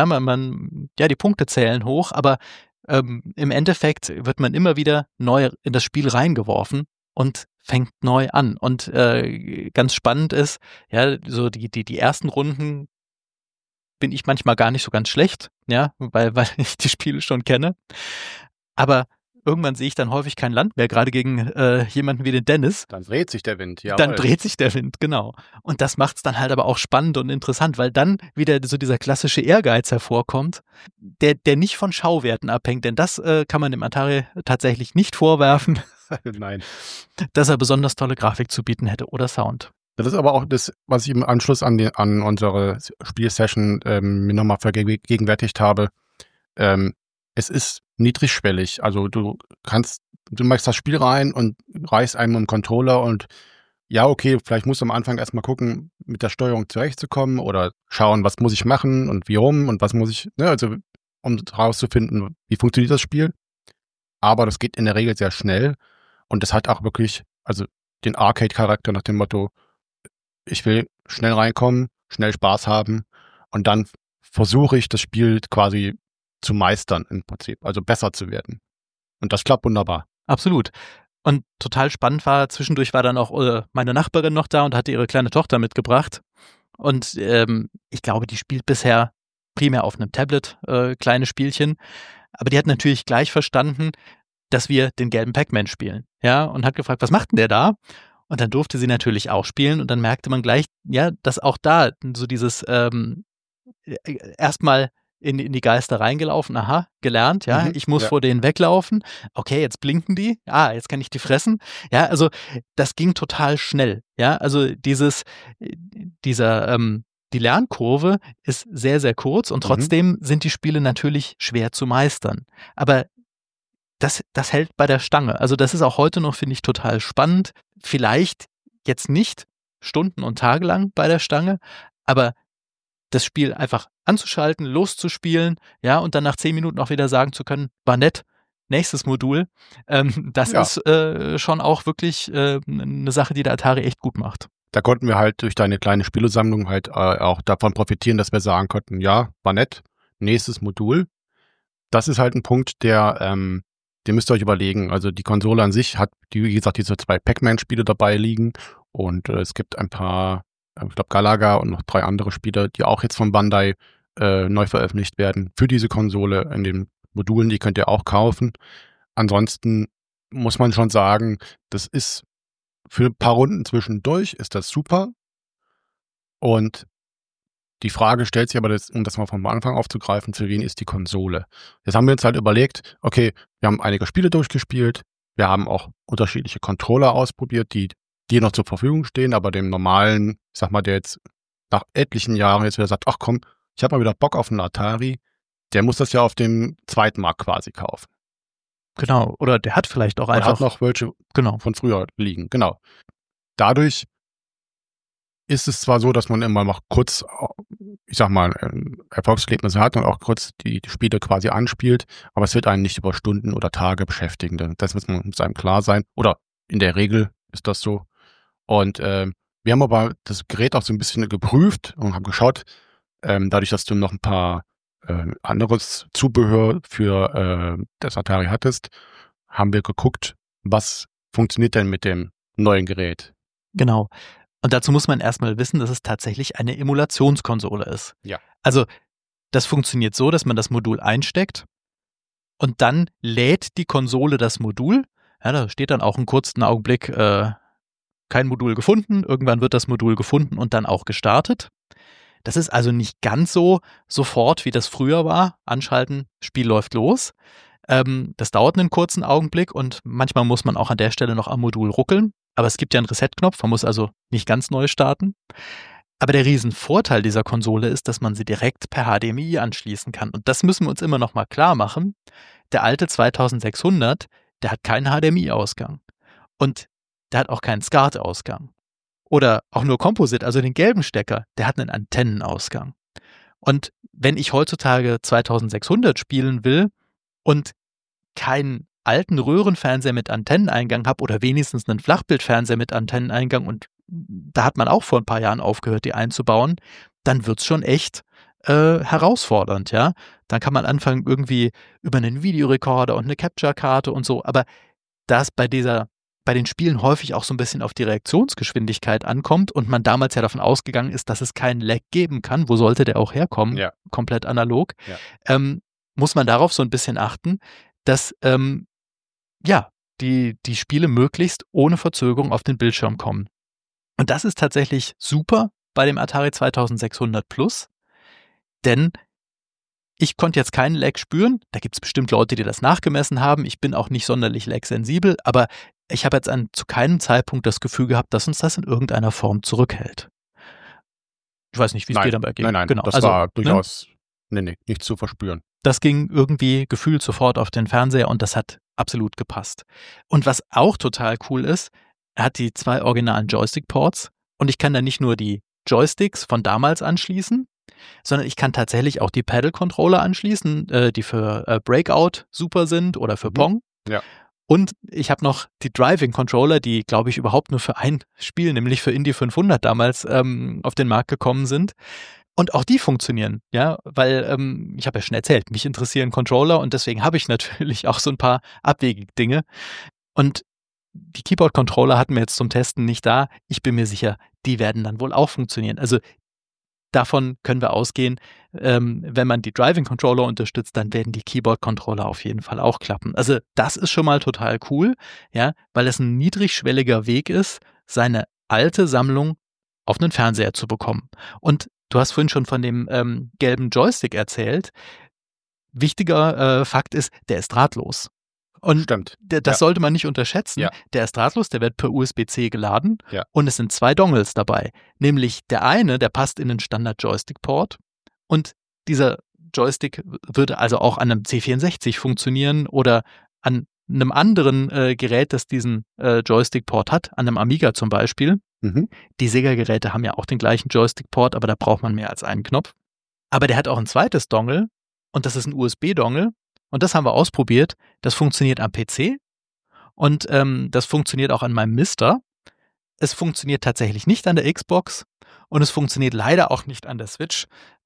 die Punkte zählen hoch, aber im Endeffekt wird man immer wieder neu in das Spiel reingeworfen und fängt neu an. Und ganz spannend ist, so die ersten Runden bin ich manchmal gar nicht so ganz schlecht, weil ich die Spiele schon kenne. Aber irgendwann sehe ich dann häufig kein Land mehr, gerade gegen jemanden wie den Dennis. Dann dreht sich der Wind, ja. Dann dreht sich der Wind, genau. Und das macht es dann halt aber auch spannend und interessant, weil dann wieder so dieser klassische Ehrgeiz hervorkommt, der nicht von Schauwerten abhängt, denn das kann man dem Atari tatsächlich nicht vorwerfen. Nein. Dass er besonders tolle Grafik zu bieten hätte oder Sound. Das ist aber auch das, was ich im Anschluss an unsere Spielsession mir nochmal vergegenwärtigt habe. Es ist niedrigschwellig. Also du machst das Spiel rein und reißt einem einen Controller und ja, okay, vielleicht musst du am Anfang erstmal gucken, mit der Steuerung zurechtzukommen oder schauen, was muss ich machen und wie rum und was muss ich, also um herauszufinden, wie funktioniert das Spiel. Aber das geht in der Regel sehr schnell und das hat auch wirklich, also den Arcade-Charakter nach dem Motto, ich will schnell reinkommen, schnell Spaß haben und dann versuche ich das Spiel quasi zu meistern im Prinzip, also besser zu werden. Und das klappt wunderbar. Absolut. Und total spannend war, zwischendurch war dann auch meine Nachbarin noch da und hatte ihre kleine Tochter mitgebracht. Und ich glaube, die spielt bisher primär auf einem Tablet kleine Spielchen. Aber die hat natürlich gleich verstanden, dass wir den gelben Pac-Man spielen. Ja, und hat gefragt, was macht denn der da? Und dann durfte sie natürlich auch spielen und dann merkte man gleich, dass auch da so dieses erstmal in die Geister reingelaufen, aha, gelernt, ich muss vor denen weglaufen, okay, jetzt blinken die, jetzt kann ich die fressen, also das ging total schnell, also die Lernkurve ist sehr, sehr kurz und trotzdem sind die Spiele natürlich schwer zu meistern, aber das hält bei der Stange. Also das ist auch heute noch, finde ich, total spannend. Vielleicht jetzt nicht Stunden und Tage lang bei der Stange, aber das Spiel einfach anzuschalten, loszuspielen, ja, und dann nach 10 Minuten auch wieder sagen zu können, war nett, nächstes Modul, das ist schon auch wirklich eine Sache, die der Atari echt gut macht. Da konnten wir halt durch deine kleine Spielesammlung halt auch davon profitieren, dass wir sagen konnten, ja, war nett, nächstes Modul. Das ist halt ein Punkt, den müsst ihr euch überlegen. Also die Konsole an sich hat, wie gesagt, diese 2 Pac-Man-Spiele dabei liegen und es gibt ein paar, ich glaube Galaga und noch 3 andere Spiele, die auch jetzt von Bandai neu veröffentlicht werden für diese Konsole in den Modulen, die könnt ihr auch kaufen. Ansonsten muss man schon sagen, das ist für ein paar Runden zwischendurch ist das super. Und die Frage stellt sich aber, um das mal vom Anfang aufzugreifen, für wen ist die Konsole? Jetzt haben wir uns halt überlegt, okay, wir haben einige Spiele durchgespielt, wir haben auch unterschiedliche Controller ausprobiert, die noch zur Verfügung stehen, aber dem normalen, ich sag mal, der jetzt nach etlichen Jahren jetzt wieder sagt, ach komm, ich habe mal wieder Bock auf einen Atari, der muss das ja auf dem Zweitmarkt quasi kaufen. Genau, oder der hat vielleicht auch einfach... hat noch welche von früher liegen, genau. Dadurch ist es zwar so, dass man immer noch kurz, ich sag mal, Erfolgserlebnisse hat und auch kurz die Spiele quasi anspielt, aber es wird einen nicht über Stunden oder Tage beschäftigen. Das muss einem klar sein. Oder in der Regel ist das so. Und wir haben aber das Gerät auch so ein bisschen geprüft und haben geschaut, dadurch, dass du noch ein paar anderes Zubehör für das Atari hattest, haben wir geguckt, was funktioniert denn mit dem neuen Gerät. Genau. Und dazu muss man erstmal wissen, dass es tatsächlich eine Emulationskonsole ist. Ja. Also das funktioniert so, dass man das Modul einsteckt und dann lädt die Konsole das Modul. Ja, da steht dann auch einen kurzen Augenblick, kein Modul gefunden. Irgendwann wird das Modul gefunden und dann auch gestartet. Das ist also nicht ganz so sofort, wie das früher war. Anschalten, Spiel läuft los. Das dauert einen kurzen Augenblick und manchmal muss man auch an der Stelle noch am Modul ruckeln. Aber es gibt ja einen Reset-Knopf, man muss also nicht ganz neu starten. Aber der Riesenvorteil dieser Konsole ist, dass man sie direkt per HDMI anschließen kann. Und das müssen wir uns immer noch mal klar machen. Der alte 2600, der hat keinen HDMI-Ausgang. Und der hat auch keinen SCART-Ausgang. Oder auch nur Composite, also den gelben Stecker, der hat einen Antennenausgang. Und wenn ich heutzutage 2600 spielen will und keinen alten Röhrenfernseher mit Antenneneingang habe oder wenigstens einen Flachbildfernseher mit Antenneneingang und da hat man auch vor ein paar Jahren aufgehört, die einzubauen, dann wird's schon echt herausfordernd, ja. Dann kann man anfangen irgendwie über einen Videorekorder und eine Capture-Karte und so, aber das bei den Spielen häufig auch so ein bisschen auf die Reaktionsgeschwindigkeit ankommt und man damals ja davon ausgegangen ist, dass es keinen Lag geben kann, wo sollte der auch herkommen, Ja. komplett analog, Ja. muss man darauf so ein bisschen achten, dass die Spiele möglichst ohne Verzögerung auf den Bildschirm kommen. Und das ist tatsächlich super bei dem Atari 2600 Plus, denn ich konnte jetzt keinen Lag spüren. Da gibt es bestimmt Leute, die das nachgemessen haben. Ich bin auch nicht sonderlich lag-sensibel, aber ich habe jetzt zu keinem Zeitpunkt das Gefühl gehabt, dass uns das in irgendeiner Form zurückhält. Ich weiß nicht, wie es dir dabei ging. Nein, genau. Das war durchaus nicht zu verspüren. Das ging irgendwie gefühlt sofort auf den Fernseher und das hat absolut gepasst. Und was auch total cool ist, er hat die 2 originalen Joystick-Ports und ich kann da nicht nur die Joysticks von damals anschließen, sondern ich kann tatsächlich auch die Paddle-Controller anschließen, die für Breakout super sind oder für Pong. Ja. Und ich habe noch die Driving-Controller, die, glaube ich, überhaupt nur für ein Spiel, nämlich für Indy 500 damals auf den Markt gekommen sind. Und auch die funktionieren, ja, weil ich habe ja schon erzählt, mich interessieren Controller und deswegen habe ich natürlich auch so ein paar abwegige Dinge. Und die Keyboard-Controller hatten wir jetzt zum Testen nicht da. Ich bin mir sicher, die werden dann wohl auch funktionieren. Also davon können wir ausgehen, wenn man die Driving-Controller unterstützt, dann werden die Keyboard-Controller auf jeden Fall auch klappen. Also das ist schon mal total cool, ja, weil es ein niedrigschwelliger Weg ist, seine alte Sammlung auf einen Fernseher zu bekommen. Und du hast vorhin schon von dem gelben Joystick erzählt. Wichtiger Fakt ist, der ist drahtlos. Und Stimmt. Das sollte man nicht unterschätzen. Ja. Der ist drahtlos, der wird per USB-C geladen und es sind 2 Dongles dabei. Nämlich der eine, der passt in den Standard-Joystick-Port und dieser Joystick würde also auch an einem C64 funktionieren oder an einem anderen Gerät, das diesen Joystick-Port hat, an einem Amiga zum Beispiel. Mhm. Die Sega-Geräte haben ja auch den gleichen Joystick-Port, aber da braucht man mehr als einen Knopf. Aber der hat auch ein zweites Dongle und das ist ein USB-Dongle und das haben wir ausprobiert. Das funktioniert am PC und das funktioniert auch an meinem Mister. Es funktioniert tatsächlich nicht an der Xbox und es funktioniert leider auch nicht an der Switch.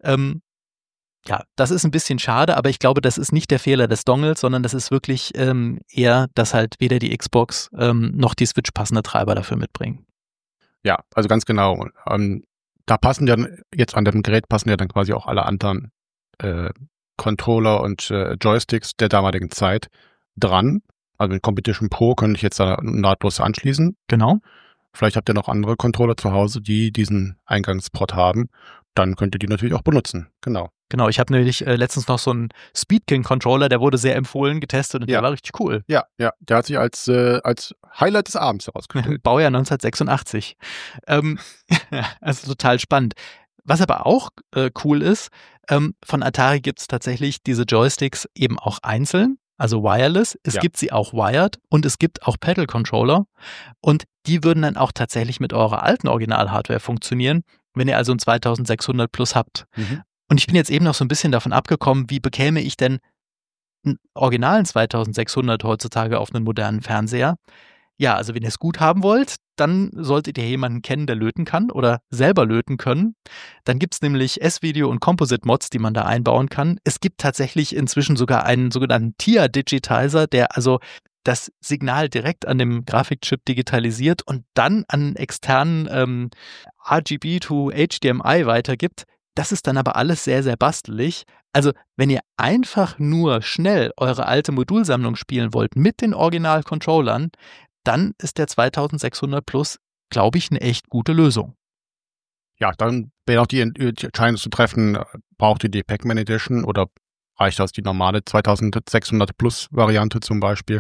Ja, das ist ein bisschen schade, aber ich glaube, das ist nicht der Fehler des Dongles, sondern das ist wirklich eher, dass halt weder die Xbox noch die Switch passende Treiber dafür mitbringen. Ja, also ganz genau. Da passen ja jetzt an dem Gerät passen ja dann quasi auch alle anderen Controller und Joysticks der damaligen Zeit dran. Also mit Competition Pro könnte ich jetzt da nahtlos anschließen. Genau. Vielleicht habt ihr noch andere Controller zu Hause, die diesen Eingangsport haben. Dann könnt ihr die natürlich auch benutzen. Genau. Genau, ich habe nämlich letztens noch so einen Speed King Controller, der wurde sehr empfohlen, getestet und Ja. der war richtig cool. Ja, der hat sich als Highlight des Abends herausgestellt. Baujahr 1986. Also total spannend. Was aber auch cool ist, von Atari gibt es tatsächlich diese Joysticks eben auch einzeln, also wireless. Es gibt sie auch wired und es gibt auch Pedal-Controller. Und die würden dann auch tatsächlich mit eurer alten Original-Hardware funktionieren, wenn ihr also ein 2600 Plus habt. Mhm. Und ich bin jetzt eben noch so ein bisschen davon abgekommen, wie bekäme ich denn einen originalen 2600 heutzutage auf einen modernen Fernseher? Ja, also wenn ihr es gut haben wollt, dann solltet ihr jemanden kennen, der löten kann oder selber löten können. Dann gibt es nämlich S-Video und Composite-Mods, die man da einbauen kann. Es gibt tatsächlich inzwischen sogar einen sogenannten TIA-Digitizer, der also das Signal direkt an dem Grafikchip digitalisiert und dann an externen RGB to HDMI weitergibt. Das ist dann aber alles sehr, sehr bastelig. Also, wenn ihr einfach nur schnell eure alte Modulsammlung spielen wollt mit den Original-Controllern, dann ist der 2600 Plus, glaube ich, eine echt gute Lösung. Ja, dann wäre auch die Entscheidung zu treffen, braucht ihr die Pac-Man Edition oder reicht das die normale 2600 Plus Variante zum Beispiel?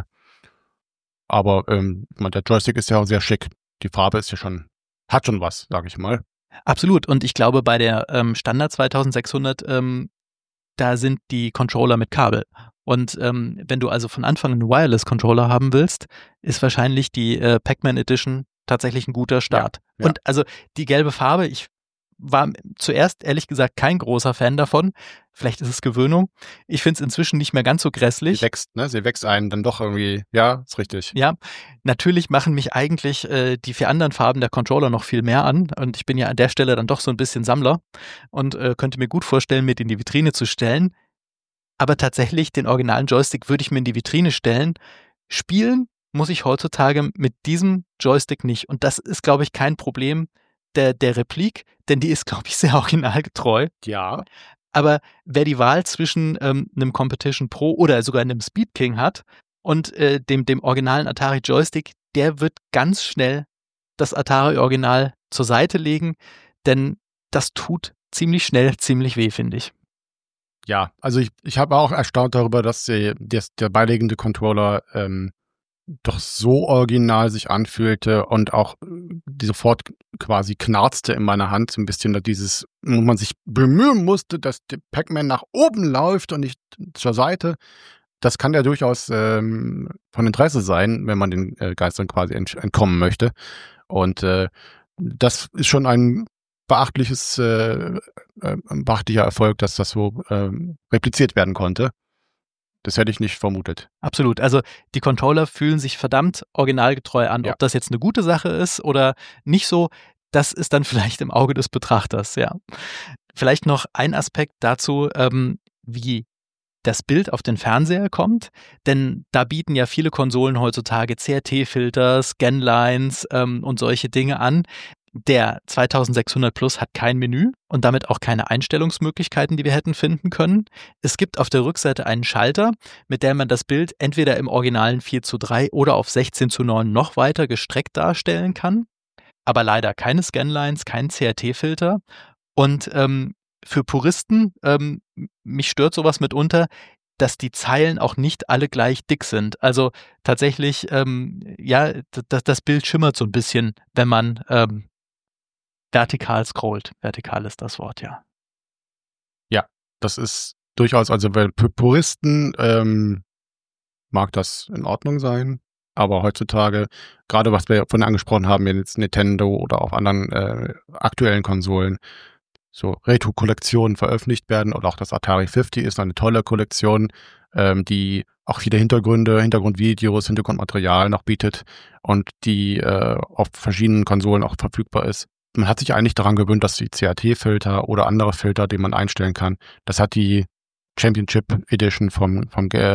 Aber der Joystick ist ja auch sehr schick. Die Farbe ist ja hat schon was, sage ich mal. Absolut. Und ich glaube, bei der Standard 2600, da sind die Controller mit Kabel. Und wenn du also von Anfang einen Wireless-Controller haben willst, ist wahrscheinlich die Pac-Man Edition tatsächlich ein guter Start. Ja. Und also die gelbe Farbe, ich war zuerst ehrlich gesagt kein großer Fan davon. Vielleicht ist es Gewöhnung. Ich finde es inzwischen nicht mehr ganz so grässlich. Sie wächst einen dann doch irgendwie, ja, ist richtig. Ja, natürlich machen mich eigentlich die 4 anderen Farben der Controller noch viel mehr an und ich bin ja an der Stelle dann doch so ein bisschen Sammler und könnte mir gut vorstellen, mit in die Vitrine zu stellen. Aber tatsächlich, den originalen Joystick würde ich mir in die Vitrine stellen. Spielen muss ich heutzutage mit diesem Joystick nicht und das ist, glaube ich, kein Problem der Replik, denn die ist, glaube ich, sehr originalgetreu. Ja. Aber wer die Wahl zwischen einem Competition Pro oder sogar einem Speed King hat und dem originalen Atari Joystick, der wird ganz schnell das Atari Original zur Seite legen, denn das tut ziemlich schnell ziemlich weh, finde ich. Ja, also ich habe auch erstaunt darüber, dass der beiliegende Controller doch so original sich anfühlte und auch sofort quasi knarzte in meiner Hand so ein bisschen wo man sich bemühen musste, dass der Pac-Man nach oben läuft und nicht zur Seite. Das kann ja durchaus von Interesse sein, wenn man den Geistern quasi entkommen möchte. Und das ist schon ein beachtlicher Erfolg, dass das so repliziert werden konnte. Das hätte ich nicht vermutet. Absolut. Also die Controller fühlen sich verdammt originalgetreu an. Ja. Ob das jetzt eine gute Sache ist oder nicht so, das ist dann vielleicht im Auge des Betrachters, ja. Vielleicht noch ein Aspekt dazu, wie das Bild auf den Fernseher kommt, denn da bieten ja viele Konsolen heutzutage CRT-Filter, Scanlines und solche Dinge an. Der 2600 Plus hat kein Menü und damit auch keine Einstellungsmöglichkeiten, die wir hätten finden können. Es gibt auf der Rückseite einen Schalter, mit dem man das Bild entweder im originalen 4:3 oder auf 16:9 noch weiter gestreckt darstellen kann. Aber leider keine Scanlines, kein CRT-Filter. Und für Puristen, mich stört sowas mitunter, dass die Zeilen auch nicht alle gleich dick sind. Also tatsächlich, das Bild schimmert so ein bisschen, wenn man vertikal scrollt. Vertikal ist das Wort, ja. Ja, das ist durchaus, also bei Puristen mag das in Ordnung sein. Aber heutzutage, gerade was wir vorhin angesprochen haben, jetzt Nintendo oder auf anderen aktuellen Konsolen, so Retro-Kollektionen veröffentlicht werden, oder auch das Atari 50 ist eine tolle Kollektion, die auch viele Hintergrundvideos, Hintergrundmaterial noch bietet und die auf verschiedenen Konsolen auch verfügbar ist. Man hat sich eigentlich daran gewöhnt, dass die CRT-Filter oder andere Filter, die man einstellen kann, das hat die Championship Edition vom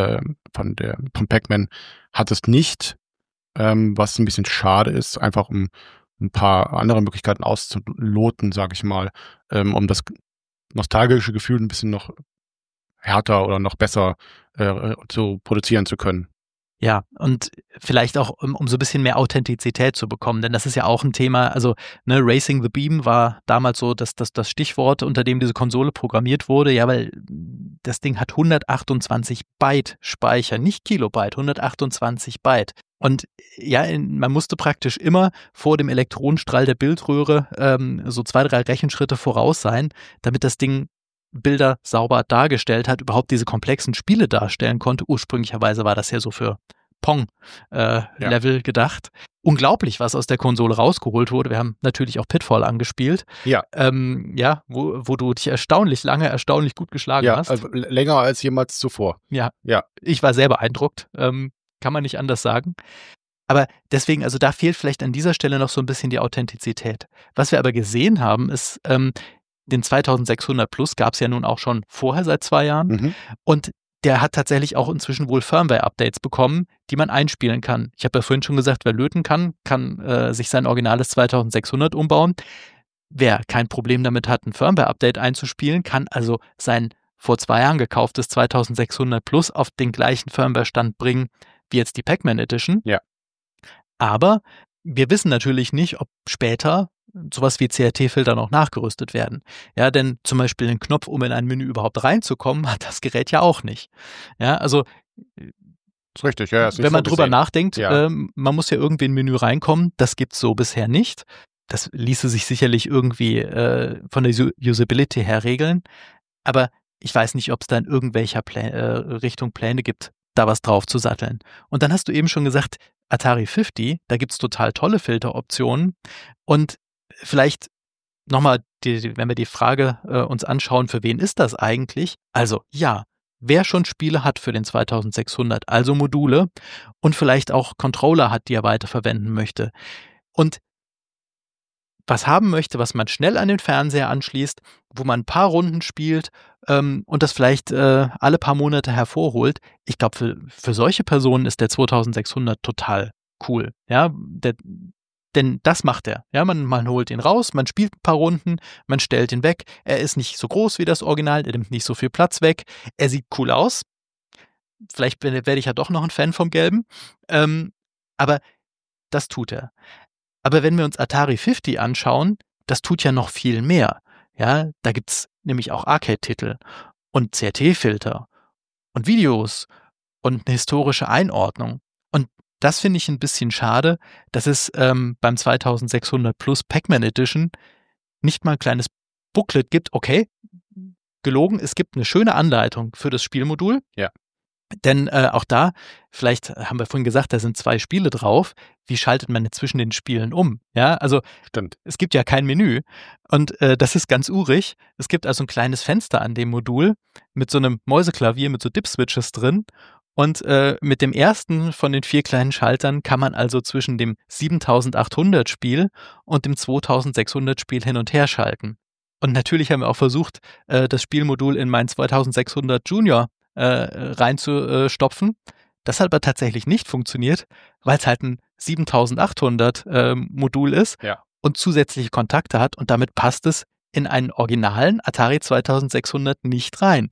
Pac-Man hat es nicht, was ein bisschen schade ist, einfach um ein paar andere Möglichkeiten auszuloten, sage ich mal, um das nostalgische Gefühl ein bisschen noch härter oder noch besser zu produzieren zu können. Ja, und vielleicht auch, um so ein bisschen mehr Authentizität zu bekommen, denn das ist ja auch ein Thema, also Racing the Beam war damals so das Stichwort, unter dem diese Konsole programmiert wurde, ja, weil das Ding hat 128 Byte Speicher, nicht Kilobyte, 128 Byte. Und ja, man musste praktisch immer vor dem Elektronenstrahl der Bildröhre so 2, 3 Rechenschritte voraus sein, damit das Ding Bilder sauber dargestellt hat, überhaupt diese komplexen Spiele darstellen konnte. Ursprünglicherweise war das ja so für Pong-Level gedacht. Unglaublich, was aus der Konsole rausgeholt wurde. Wir haben natürlich auch Pitfall angespielt. Ja. Wo du dich erstaunlich gut geschlagen hast. Ja, also länger als jemals zuvor. Ja. Ich war sehr beeindruckt. Kann man nicht anders sagen. Aber deswegen, also da fehlt vielleicht an dieser Stelle noch so ein bisschen die Authentizität. Was wir aber gesehen haben, ist, den 2600 Plus gab es ja nun auch schon vorher seit 2 Jahren. Mhm. Und der hat tatsächlich auch inzwischen wohl Firmware-Updates bekommen, die man einspielen kann. Ich habe ja vorhin schon gesagt, wer löten kann sich sein originales 2600 umbauen. Wer kein Problem damit hat, ein Firmware-Update einzuspielen, kann also sein vor 2 Jahren gekauftes 2600 Plus auf den gleichen Firmware-Stand bringen wie jetzt die Pac-Man Edition. Ja. Aber wir wissen natürlich nicht, ob später sowas wie CRT-Filter noch nachgerüstet werden. Ja, denn zum Beispiel den Knopf, um in ein Menü überhaupt reinzukommen, hat das Gerät ja auch nicht. Ja, also ist richtig, ja. Wenn man drüber nachdenkt, man muss ja irgendwie in ein Menü reinkommen, das gibt's so bisher nicht. Das ließe sich sicherlich irgendwie von der Usability her regeln, aber ich weiß nicht, ob es da in irgendwelcher Richtung Pläne gibt, da was drauf zu satteln. Und dann hast du eben schon gesagt, Atari 50, da gibt's total tolle Filteroptionen und vielleicht nochmal, wenn wir die Frage uns anschauen, für wen ist das eigentlich? Also ja, wer schon Spiele hat für den 2600, also Module und vielleicht auch Controller hat, die er weiterverwenden möchte und was haben möchte, was man schnell an den Fernseher anschließt, wo man ein paar Runden spielt und das vielleicht alle paar Monate hervorholt. Ich glaube, für solche Personen ist der 2600 total cool. Ja, denn das macht er. Ja, man holt ihn raus, man spielt ein paar Runden, man stellt ihn weg. Er ist nicht so groß wie das Original, er nimmt nicht so viel Platz weg. Er sieht cool aus. Vielleicht werde ich ja doch noch ein Fan vom Gelben. Aber das tut er. Aber wenn wir uns Atari 50 anschauen, das tut ja noch viel mehr. Ja, da gibt's nämlich auch Arcade-Titel und CRT-Filter und Videos und eine historische Einordnung. Und das finde ich ein bisschen schade, dass es beim 2600 Plus Pac-Man Edition nicht mal ein kleines Booklet gibt. Okay, gelogen, es gibt eine schöne Anleitung für das Spielmodul. Ja. Denn auch da, vielleicht haben wir vorhin gesagt, da sind 2 Spiele drauf. Wie schaltet man jetzt zwischen den Spielen um? Ja, also Stimmt. Es gibt ja kein Menü und das ist ganz urig. Es gibt also ein kleines Fenster an dem Modul mit so einem Mäuseklavier mit so Dip-Switches drin und mit dem ersten von den 4 kleinen Schaltern kann man also zwischen dem 7800 Spiel und dem 2600 Spiel hin und her schalten. Und natürlich haben wir auch versucht, das Spielmodul in mein 2600 Junior reinzustopfen. Das hat aber tatsächlich nicht funktioniert, weil es halt ein 7800 Modul ist und zusätzliche Kontakte hat und damit passt es in einen originalen Atari 2600 nicht rein.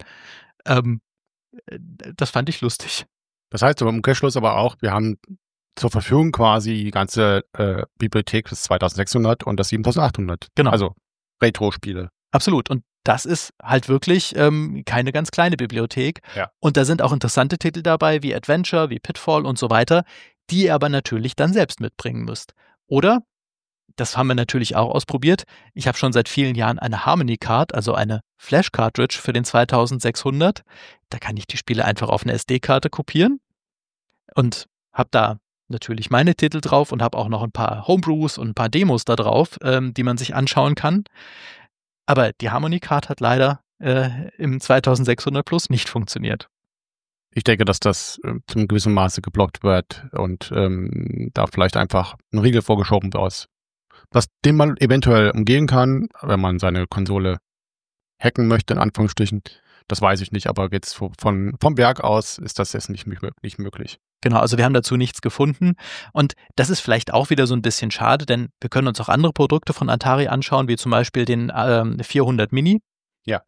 Das fand ich lustig. Das heißt aber im Umkehrschluss aber auch, wir haben zur Verfügung quasi die ganze Bibliothek des 2600 und das 7800. Genau. Also Retro-Spiele. Absolut. Und das ist halt wirklich keine ganz kleine Bibliothek. Ja. Und da sind auch interessante Titel dabei, wie Adventure, wie Pitfall und so weiter, die ihr aber natürlich dann selbst mitbringen müsst. Oder, das haben wir natürlich auch ausprobiert, ich habe schon seit vielen Jahren eine Harmony Card, also eine Flash-Cartridge für den 2600. Da kann ich die Spiele einfach auf eine SD-Karte kopieren und habe da natürlich meine Titel drauf und habe auch noch ein paar Homebrews und ein paar Demos da drauf, die man sich anschauen kann. Aber die Harmony Card hat leider im 2600 Plus nicht funktioniert. Ich denke, dass das zum gewissen Maße geblockt wird und da vielleicht einfach ein Riegel vorgeschoben wird, den man eventuell umgehen kann, wenn man seine Konsole hacken möchte, in Anführungsstrichen. Das weiß ich nicht, aber jetzt vom Berg aus ist das jetzt nicht möglich. Genau, also wir haben dazu nichts gefunden und das ist vielleicht auch wieder so ein bisschen schade, denn wir können uns auch andere Produkte von Atari anschauen, wie zum Beispiel den 400 Mini, Ja.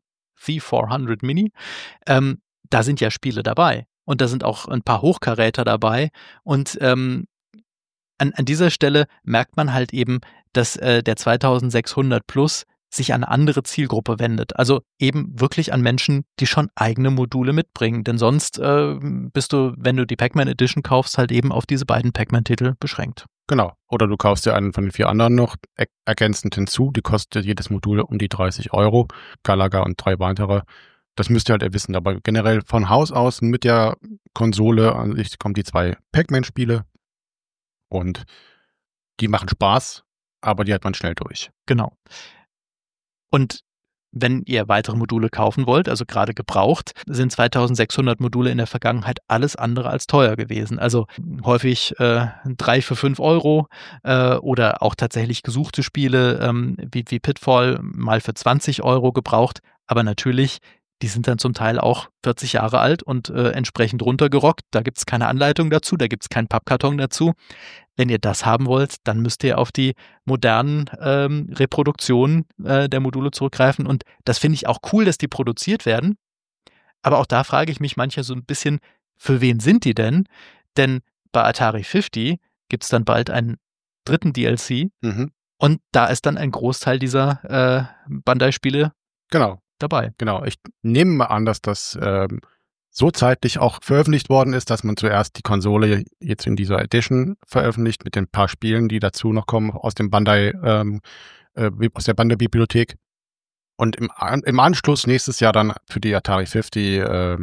V400 Mini. Da sind ja Spiele dabei und da sind auch ein paar Hochkaräter dabei und an dieser Stelle merkt man halt eben, dass der 2600 Plus sich an eine andere Zielgruppe wendet. Also eben wirklich an Menschen, die schon eigene Module mitbringen. Denn sonst bist du, wenn du die Pac-Man Edition kaufst, halt eben auf diese beiden Pac-Man-Titel beschränkt. Genau. Oder du kaufst dir einen von den 4 anderen noch ergänzend hinzu. Die kostet jedes Modul um die 30 €. Galaga und 3 weitere. Das müsst ihr halt wissen. Aber generell von Haus aus mit der Konsole an sich kommen die 2 Pac-Man-Spiele. Und die machen Spaß, aber die hat man schnell durch. Genau. Und wenn ihr weitere Module kaufen wollt, also gerade gebraucht, sind 2600 Module in der Vergangenheit alles andere als teuer gewesen. Also häufig 3 für 5 € oder auch tatsächlich gesuchte Spiele wie Pitfall mal für 20 € gebraucht. Aber natürlich, die sind dann zum Teil auch 40 Jahre alt und entsprechend runtergerockt. Da gibt es keine Anleitung dazu, da gibt es keinen Pappkarton dazu. Wenn ihr das haben wollt, dann müsst ihr auf die modernen Reproduktionen der Module zurückgreifen. Und das finde ich auch cool, dass die produziert werden. Aber auch da frage ich mich manchmal so ein bisschen, für wen sind die denn? Denn bei Atari 50 gibt es dann bald einen dritten DLC. Mhm. Und da ist dann ein Großteil dieser Bandai-Spiele dabei. Genau. Ich nehme mal an, dass das so zeitlich auch veröffentlicht worden ist, dass man zuerst die Konsole jetzt in dieser Edition veröffentlicht mit den paar Spielen, die dazu noch kommen aus dem Bandai, aus der Bandai-Bibliothek. Und im Anschluss nächstes Jahr dann für die Atari 50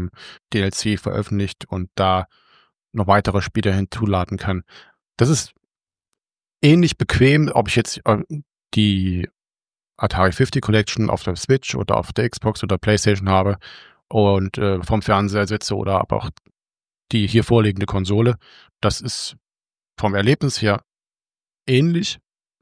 DLC veröffentlicht und da noch weitere Spiele hinzuladen kann. Das ist ähnlich bequem, ob ich jetzt die Atari 50 Collection auf der Switch oder auf der Xbox oder PlayStation habe und vom Fernseher sitze oder aber auch die hier vorliegende Konsole. Das ist vom Erlebnis her ähnlich,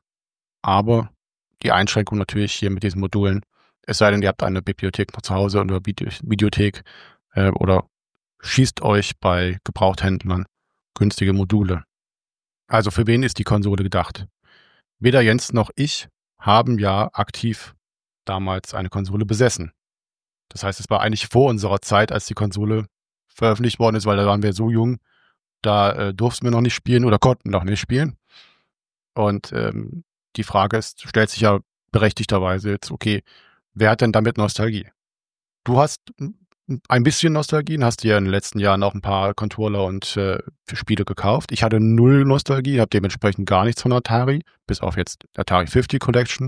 aber die Einschränkung natürlich hier mit diesen Modulen, es sei denn, ihr habt eine Bibliothek noch zu Hause oder Videothek oder schießt euch bei Gebrauchthändlern günstige Module. Also für wen ist die Konsole gedacht? Weder Jens noch ich haben ja aktiv damals eine Konsole besessen. Das heißt, es war eigentlich vor unserer Zeit, als die Konsole veröffentlicht worden ist, weil da waren wir so jung, da durften wir noch nicht spielen oder konnten noch nicht spielen. Und die Frage stellt sich ja berechtigterweise jetzt, okay, wer hat denn damit Nostalgie? Du hast ein bisschen Nostalgie, hast dir in den letzten Jahren auch ein paar Controller und Spiele gekauft. Ich hatte 0 Nostalgie, habe dementsprechend gar nichts von Atari, bis auf jetzt Atari 50 Collection.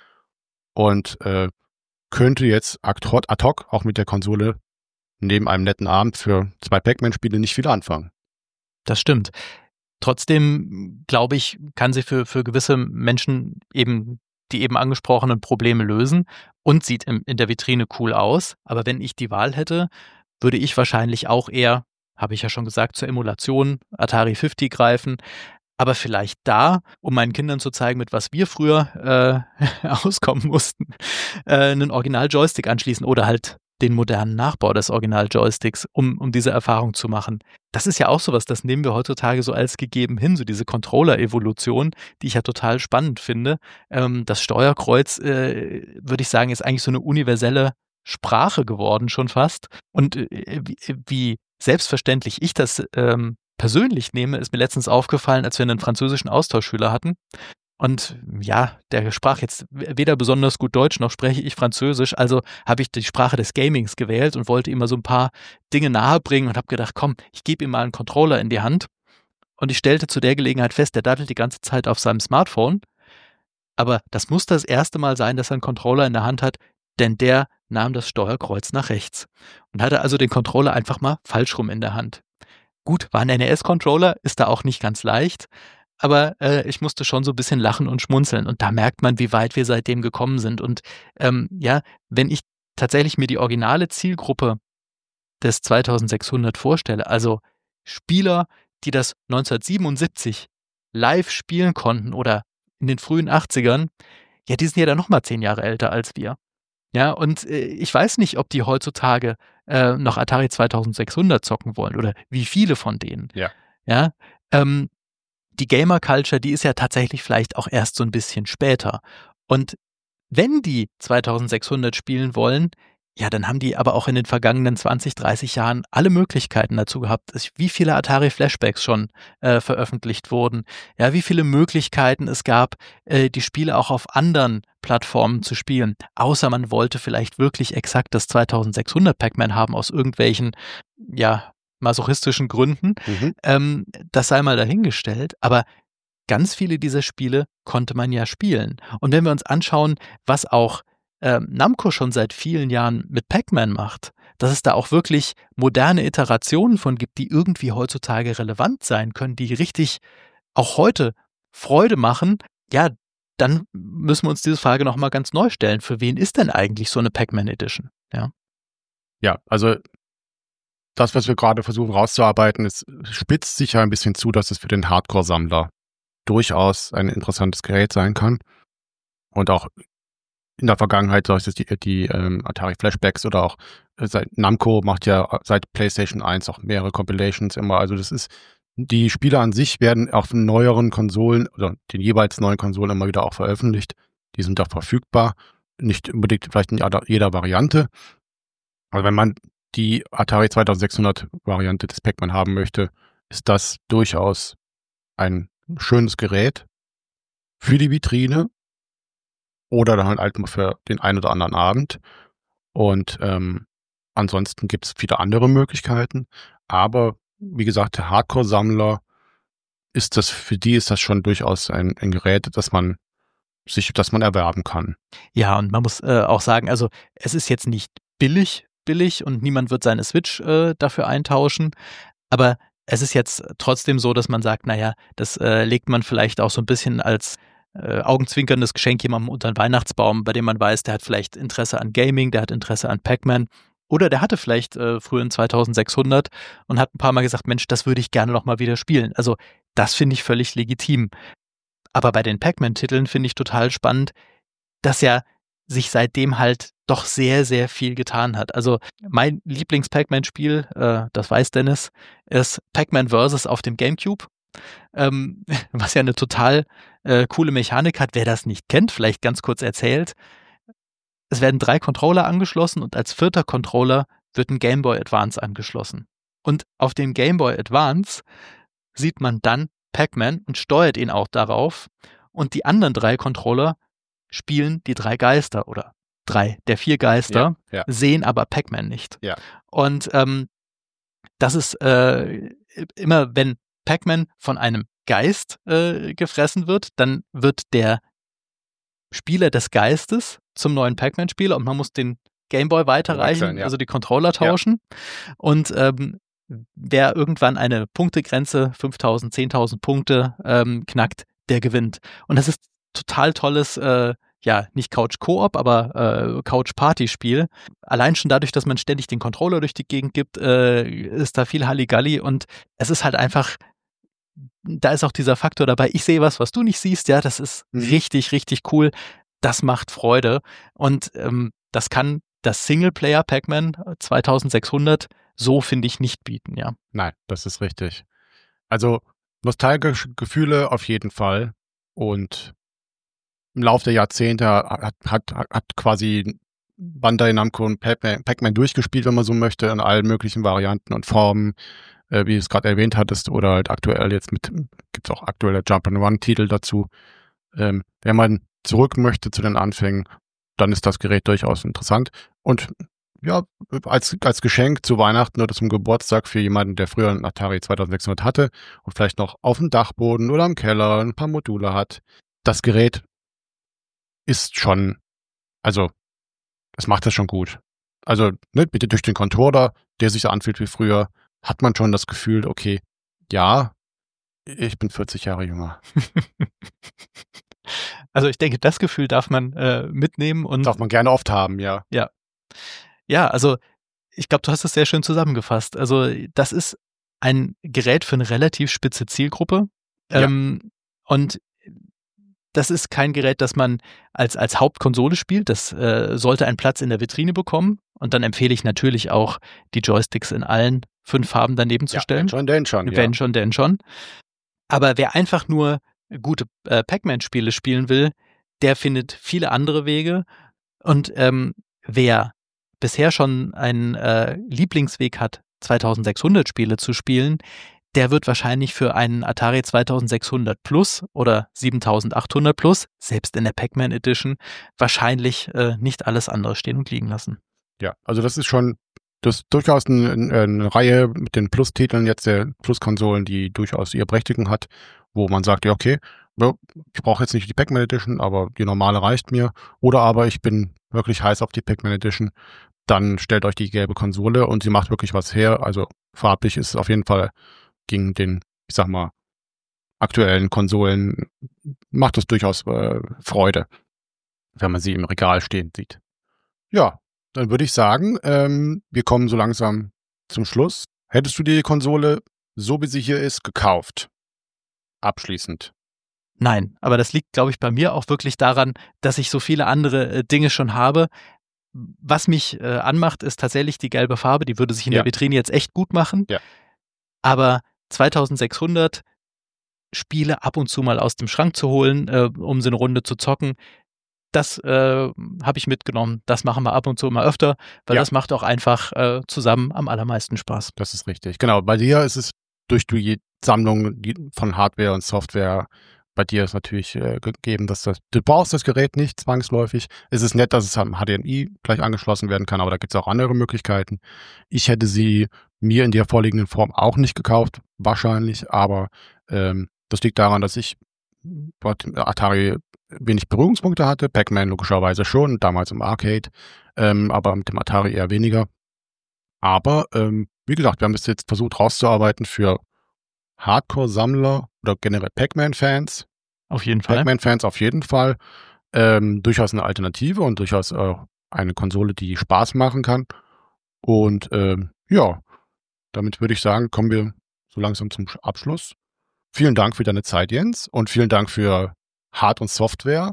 Und könnte jetzt ad hoc auch mit der Konsole neben einem netten Abend für 2 Pac-Man-Spiele nicht viel anfangen. Das stimmt. Trotzdem, glaube ich, kann sie für gewisse Menschen eben die eben angesprochenen Probleme lösen und sieht in der Vitrine cool aus. Aber wenn ich die Wahl hätte, würde ich wahrscheinlich auch eher, habe ich ja schon gesagt, zur Emulation Atari 50 greifen. Aber vielleicht da, um meinen Kindern zu zeigen, mit was wir früher auskommen mussten, einen Original-Joystick anschließen oder halt den modernen Nachbau des Original-Joysticks, um diese Erfahrung zu machen. Das ist ja auch sowas, das nehmen wir heutzutage so als gegeben hin, so diese Controller-Evolution, die ich ja total spannend finde. Das Steuerkreuz, würde ich sagen, ist eigentlich so eine universelle Sprache geworden schon fast. Und wie selbstverständlich ich das persönlich nehme, ist mir letztens aufgefallen, als wir einen französischen Austauschschüler hatten. Und ja, der sprach jetzt weder besonders gut Deutsch, noch spreche ich Französisch, also habe ich die Sprache des Gamings gewählt und wollte ihm mal so ein paar Dinge nahebringen und habe gedacht, komm, ich gebe ihm mal einen Controller in die Hand. Und ich stellte zu der Gelegenheit fest, der dattelt die ganze Zeit auf seinem Smartphone. Aber das muss das erste Mal sein, dass er einen Controller in der Hand hat, denn der nahm das Steuerkreuz nach rechts und hatte also den Controller einfach mal falsch rum in der Hand. Gut, war ein NES-Controller, ist da auch nicht ganz leicht, aber ich musste schon so ein bisschen lachen und schmunzeln und da merkt man, wie weit wir seitdem gekommen sind und ja, wenn ich tatsächlich mir die originale Zielgruppe des 2600 vorstelle, also Spieler, die das 1977 live spielen konnten oder in den frühen 80ern, ja, die sind ja dann noch mal 10 Jahre älter als wir. Ja, und ich weiß nicht, ob die heutzutage noch Atari 2600 zocken wollen oder wie viele von denen. Ja. Ja, die Gamer Culture, die ist ja tatsächlich vielleicht auch erst so ein bisschen später. Und wenn die 2600 spielen wollen, ja, dann haben die aber auch in den vergangenen 20, 30 Jahren alle Möglichkeiten dazu gehabt. Wie viele Atari Flashbacks schon veröffentlicht wurden, ja, wie viele Möglichkeiten es gab, die Spiele auch auf anderen Plattformen zu spielen. Außer man wollte vielleicht wirklich exakt das 2600 Pac-Man haben aus irgendwelchen, ja, masochistischen Gründen. Das sei mal dahingestellt. Aber ganz viele dieser Spiele konnte man ja spielen. Und wenn wir uns anschauen, was auch Namco schon seit vielen Jahren mit Pac-Man macht, dass es da auch wirklich moderne Iterationen von gibt, die irgendwie heutzutage relevant sein können, die richtig auch heute Freude machen, ja, dann müssen wir uns diese Frage nochmal ganz neu stellen. Für wen ist denn eigentlich so eine Pac-Man Edition? Ja. Ja, also das, was wir gerade versuchen rauszuarbeiten, es spitzt sich ja ein bisschen zu, dass es für den Hardcore-Sammler durchaus ein interessantes Gerät sein kann. Und auch in der Vergangenheit, sei es die Atari Flashbacks oder auch Namco macht ja seit PlayStation 1 auch mehrere Compilations immer. Also das ist, die Spiele an sich werden auf neueren Konsolen oder den jeweils neuen Konsolen immer wieder auch veröffentlicht. Die sind da verfügbar. Nicht unbedingt vielleicht in jeder Variante. Aber wenn man die Atari 2600 Variante des Pac-Man haben möchte, ist das durchaus ein schönes Gerät für die Vitrine oder dann halt mal für den einen oder anderen Abend. Und ansonsten gibt es viele andere Möglichkeiten. Aber wie gesagt, der Hardcore-Sammler für die ist das schon durchaus ein Gerät, das man erwerben kann. Ja, und man muss auch sagen, also es ist jetzt nicht billig und niemand wird seine Switch dafür eintauschen, aber es ist jetzt trotzdem so, dass man sagt, naja, das legt man vielleicht auch so ein bisschen als augenzwinkerndes Geschenk jemandem unter den Weihnachtsbaum, bei dem man weiß, der hat vielleicht Interesse an Gaming, der hat Interesse an Pac-Man oder der hatte vielleicht früher in 2600 und hat ein paar Mal gesagt, Mensch, das würde ich gerne noch mal wieder spielen. Also das finde ich völlig legitim. Aber bei den Pac-Man-Titeln finde ich total spannend, dass ja sich seitdem halt doch sehr, sehr viel getan hat. Also mein Lieblings-Pac-Man-Spiel, das weiß Dennis, ist Pac-Man Versus auf dem GameCube, was ja eine total coole Mechanik hat. Wer das nicht kennt, vielleicht ganz kurz erzählt. Es werden 3 Controller angeschlossen und als 4. Controller wird ein Game Boy Advance angeschlossen. Und auf dem Game Boy Advance sieht man dann Pac-Man und steuert ihn auch darauf. Und die anderen 3 Controller spielen die 3 Geister oder 3 der 4 Geister, sehen aber Pac-Man nicht. Ja. Und das ist immer, wenn Pac-Man von einem Geist gefressen wird, dann wird der Spieler des Geistes zum neuen Pac-Man-Spieler und man muss den Gameboy weiterreichen, also die Controller tauschen. Und wer irgendwann eine Punktegrenze, 5.000, 10.000 Punkte knackt, der gewinnt. Und das ist total tolles, nicht Couch-Koop, aber Couch-Party-Spiel. Allein schon dadurch, dass man ständig den Controller durch die Gegend gibt, ist da viel Halligalli und es ist halt einfach, da ist auch dieser Faktor dabei, ich sehe was du nicht siehst, ja, das ist richtig, richtig cool. Das macht Freude und das kann das Singleplayer Pac-Man 2600 so, finde ich, nicht bieten, ja. Nein, das ist richtig. Also nostalgische Gefühle auf jeden Fall und im Laufe der Jahrzehnte hat quasi Bandai Namco und Pac-Man durchgespielt, wenn man so möchte, in allen möglichen Varianten und Formen, wie du es gerade erwähnt hattest, oder halt aktuell jetzt gibt es auch aktuelle Jump-and-Run-Titel dazu. Wenn man zurück möchte zu den Anfängen, dann ist das Gerät durchaus interessant. Und ja, als Geschenk zu Weihnachten oder zum Geburtstag für jemanden, der früher einen Atari 2600 hatte und vielleicht noch auf dem Dachboden oder im Keller ein paar Module hat. Das Gerät ist schon, also es macht das schon gut. Also bitte durch den Controller, der sich so anfühlt wie früher, hat man schon das Gefühl, okay, ja, ich bin 40 Jahre jünger. Also ich denke, das Gefühl darf man mitnehmen und Darf man gerne oft haben, ja. ja. Ja, also ich glaube, du hast es sehr schön zusammengefasst. Also das ist ein Gerät für eine relativ spitze Zielgruppe. Ja. Und das ist kein Gerät, das man als Hauptkonsole spielt. Das sollte einen Platz in der Vitrine bekommen. Und dann empfehle ich natürlich auch, die Joysticks in allen 5 Farben daneben zu stellen. Wenn schon, ja. Wenn schon, denn schon. Aber wer einfach nur gute Pac-Man-Spiele spielen will, der findet viele andere Wege. Und wer bisher schon einen Lieblingsweg hat, 2600 Spiele zu spielen, der wird wahrscheinlich für einen Atari 2600 Plus oder 7800 Plus, selbst in der Pac-Man Edition, wahrscheinlich nicht alles andere stehen und liegen lassen. Ja, also das ist durchaus eine Reihe mit den Plus-Titeln jetzt der Plus-Konsolen, die durchaus ihre Berechtigung hat, wo man sagt, ja okay, ich brauche jetzt nicht die Pac-Man Edition, aber die normale reicht mir. Oder aber ich bin wirklich heiß auf die Pac-Man Edition. Dann stellt euch die gelbe Konsole und sie macht wirklich was her. Also farblich ist es auf jeden Fall gegen den, ich sag mal, aktuellen Konsolen macht es durchaus Freude, wenn man sie im Regal stehen sieht. Ja, dann würde ich sagen, wir kommen so langsam zum Schluss. Hättest du die Konsole, so wie sie hier ist, gekauft? Abschließend. Nein, aber das liegt, glaube ich, bei mir auch wirklich daran, dass ich so viele andere Dinge schon habe. Was mich anmacht, ist tatsächlich die gelbe Farbe. Die würde sich in der Vitrine jetzt echt gut machen. Ja. Aber 2600 Spiele ab und zu mal aus dem Schrank zu holen, um so eine Runde zu zocken, das habe ich mitgenommen. Das machen wir ab und zu mal öfter, weil das macht auch einfach zusammen am allermeisten Spaß. Das ist richtig. Genau, bei dir ist es durch die Sammlung von Hardware und Software, bei dir ist natürlich gegeben, dass du brauchst das Gerät nicht zwangsläufig. Es ist nett, dass es am HDMI gleich angeschlossen werden kann, aber da gibt es auch andere Möglichkeiten. Ich hätte sie mir in der vorliegenden Form auch nicht gekauft, wahrscheinlich, aber das liegt daran, dass ich bei Atari wenig Berührungspunkte hatte, Pac-Man logischerweise schon, damals im Arcade, aber mit dem Atari eher weniger. Aber wie gesagt, wir haben das jetzt versucht rauszuarbeiten für Hardcore-Sammler oder generell Pac-Man-Fans. Auf jeden Fall. Pac-Man-Fans auf jeden Fall. Durchaus eine Alternative und durchaus eine Konsole, die Spaß machen kann. Und ja, damit würde ich sagen, kommen wir so langsam zum Abschluss. Vielen Dank für deine Zeit, Jens, und vielen Dank für Hard- und Software,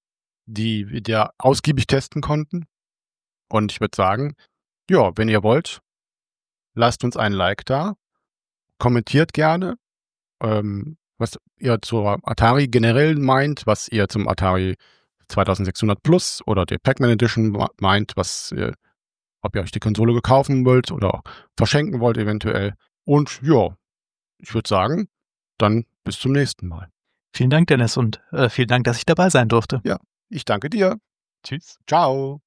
die wir dir ausgiebig testen konnten. Und ich würde sagen, ja, wenn ihr wollt, lasst uns einen Like da, kommentiert gerne, was ihr zur Atari generell meint, was ihr zum Atari 2600 Plus oder der Pac-Man Edition meint, ob ihr euch die Konsole kaufen wollt oder verschenken wollt eventuell. Und ja, ich würde sagen, dann bis zum nächsten Mal. Vielen Dank, Dennis, und vielen Dank, dass ich dabei sein durfte. Ja, ich danke dir. Tschüss. Ciao.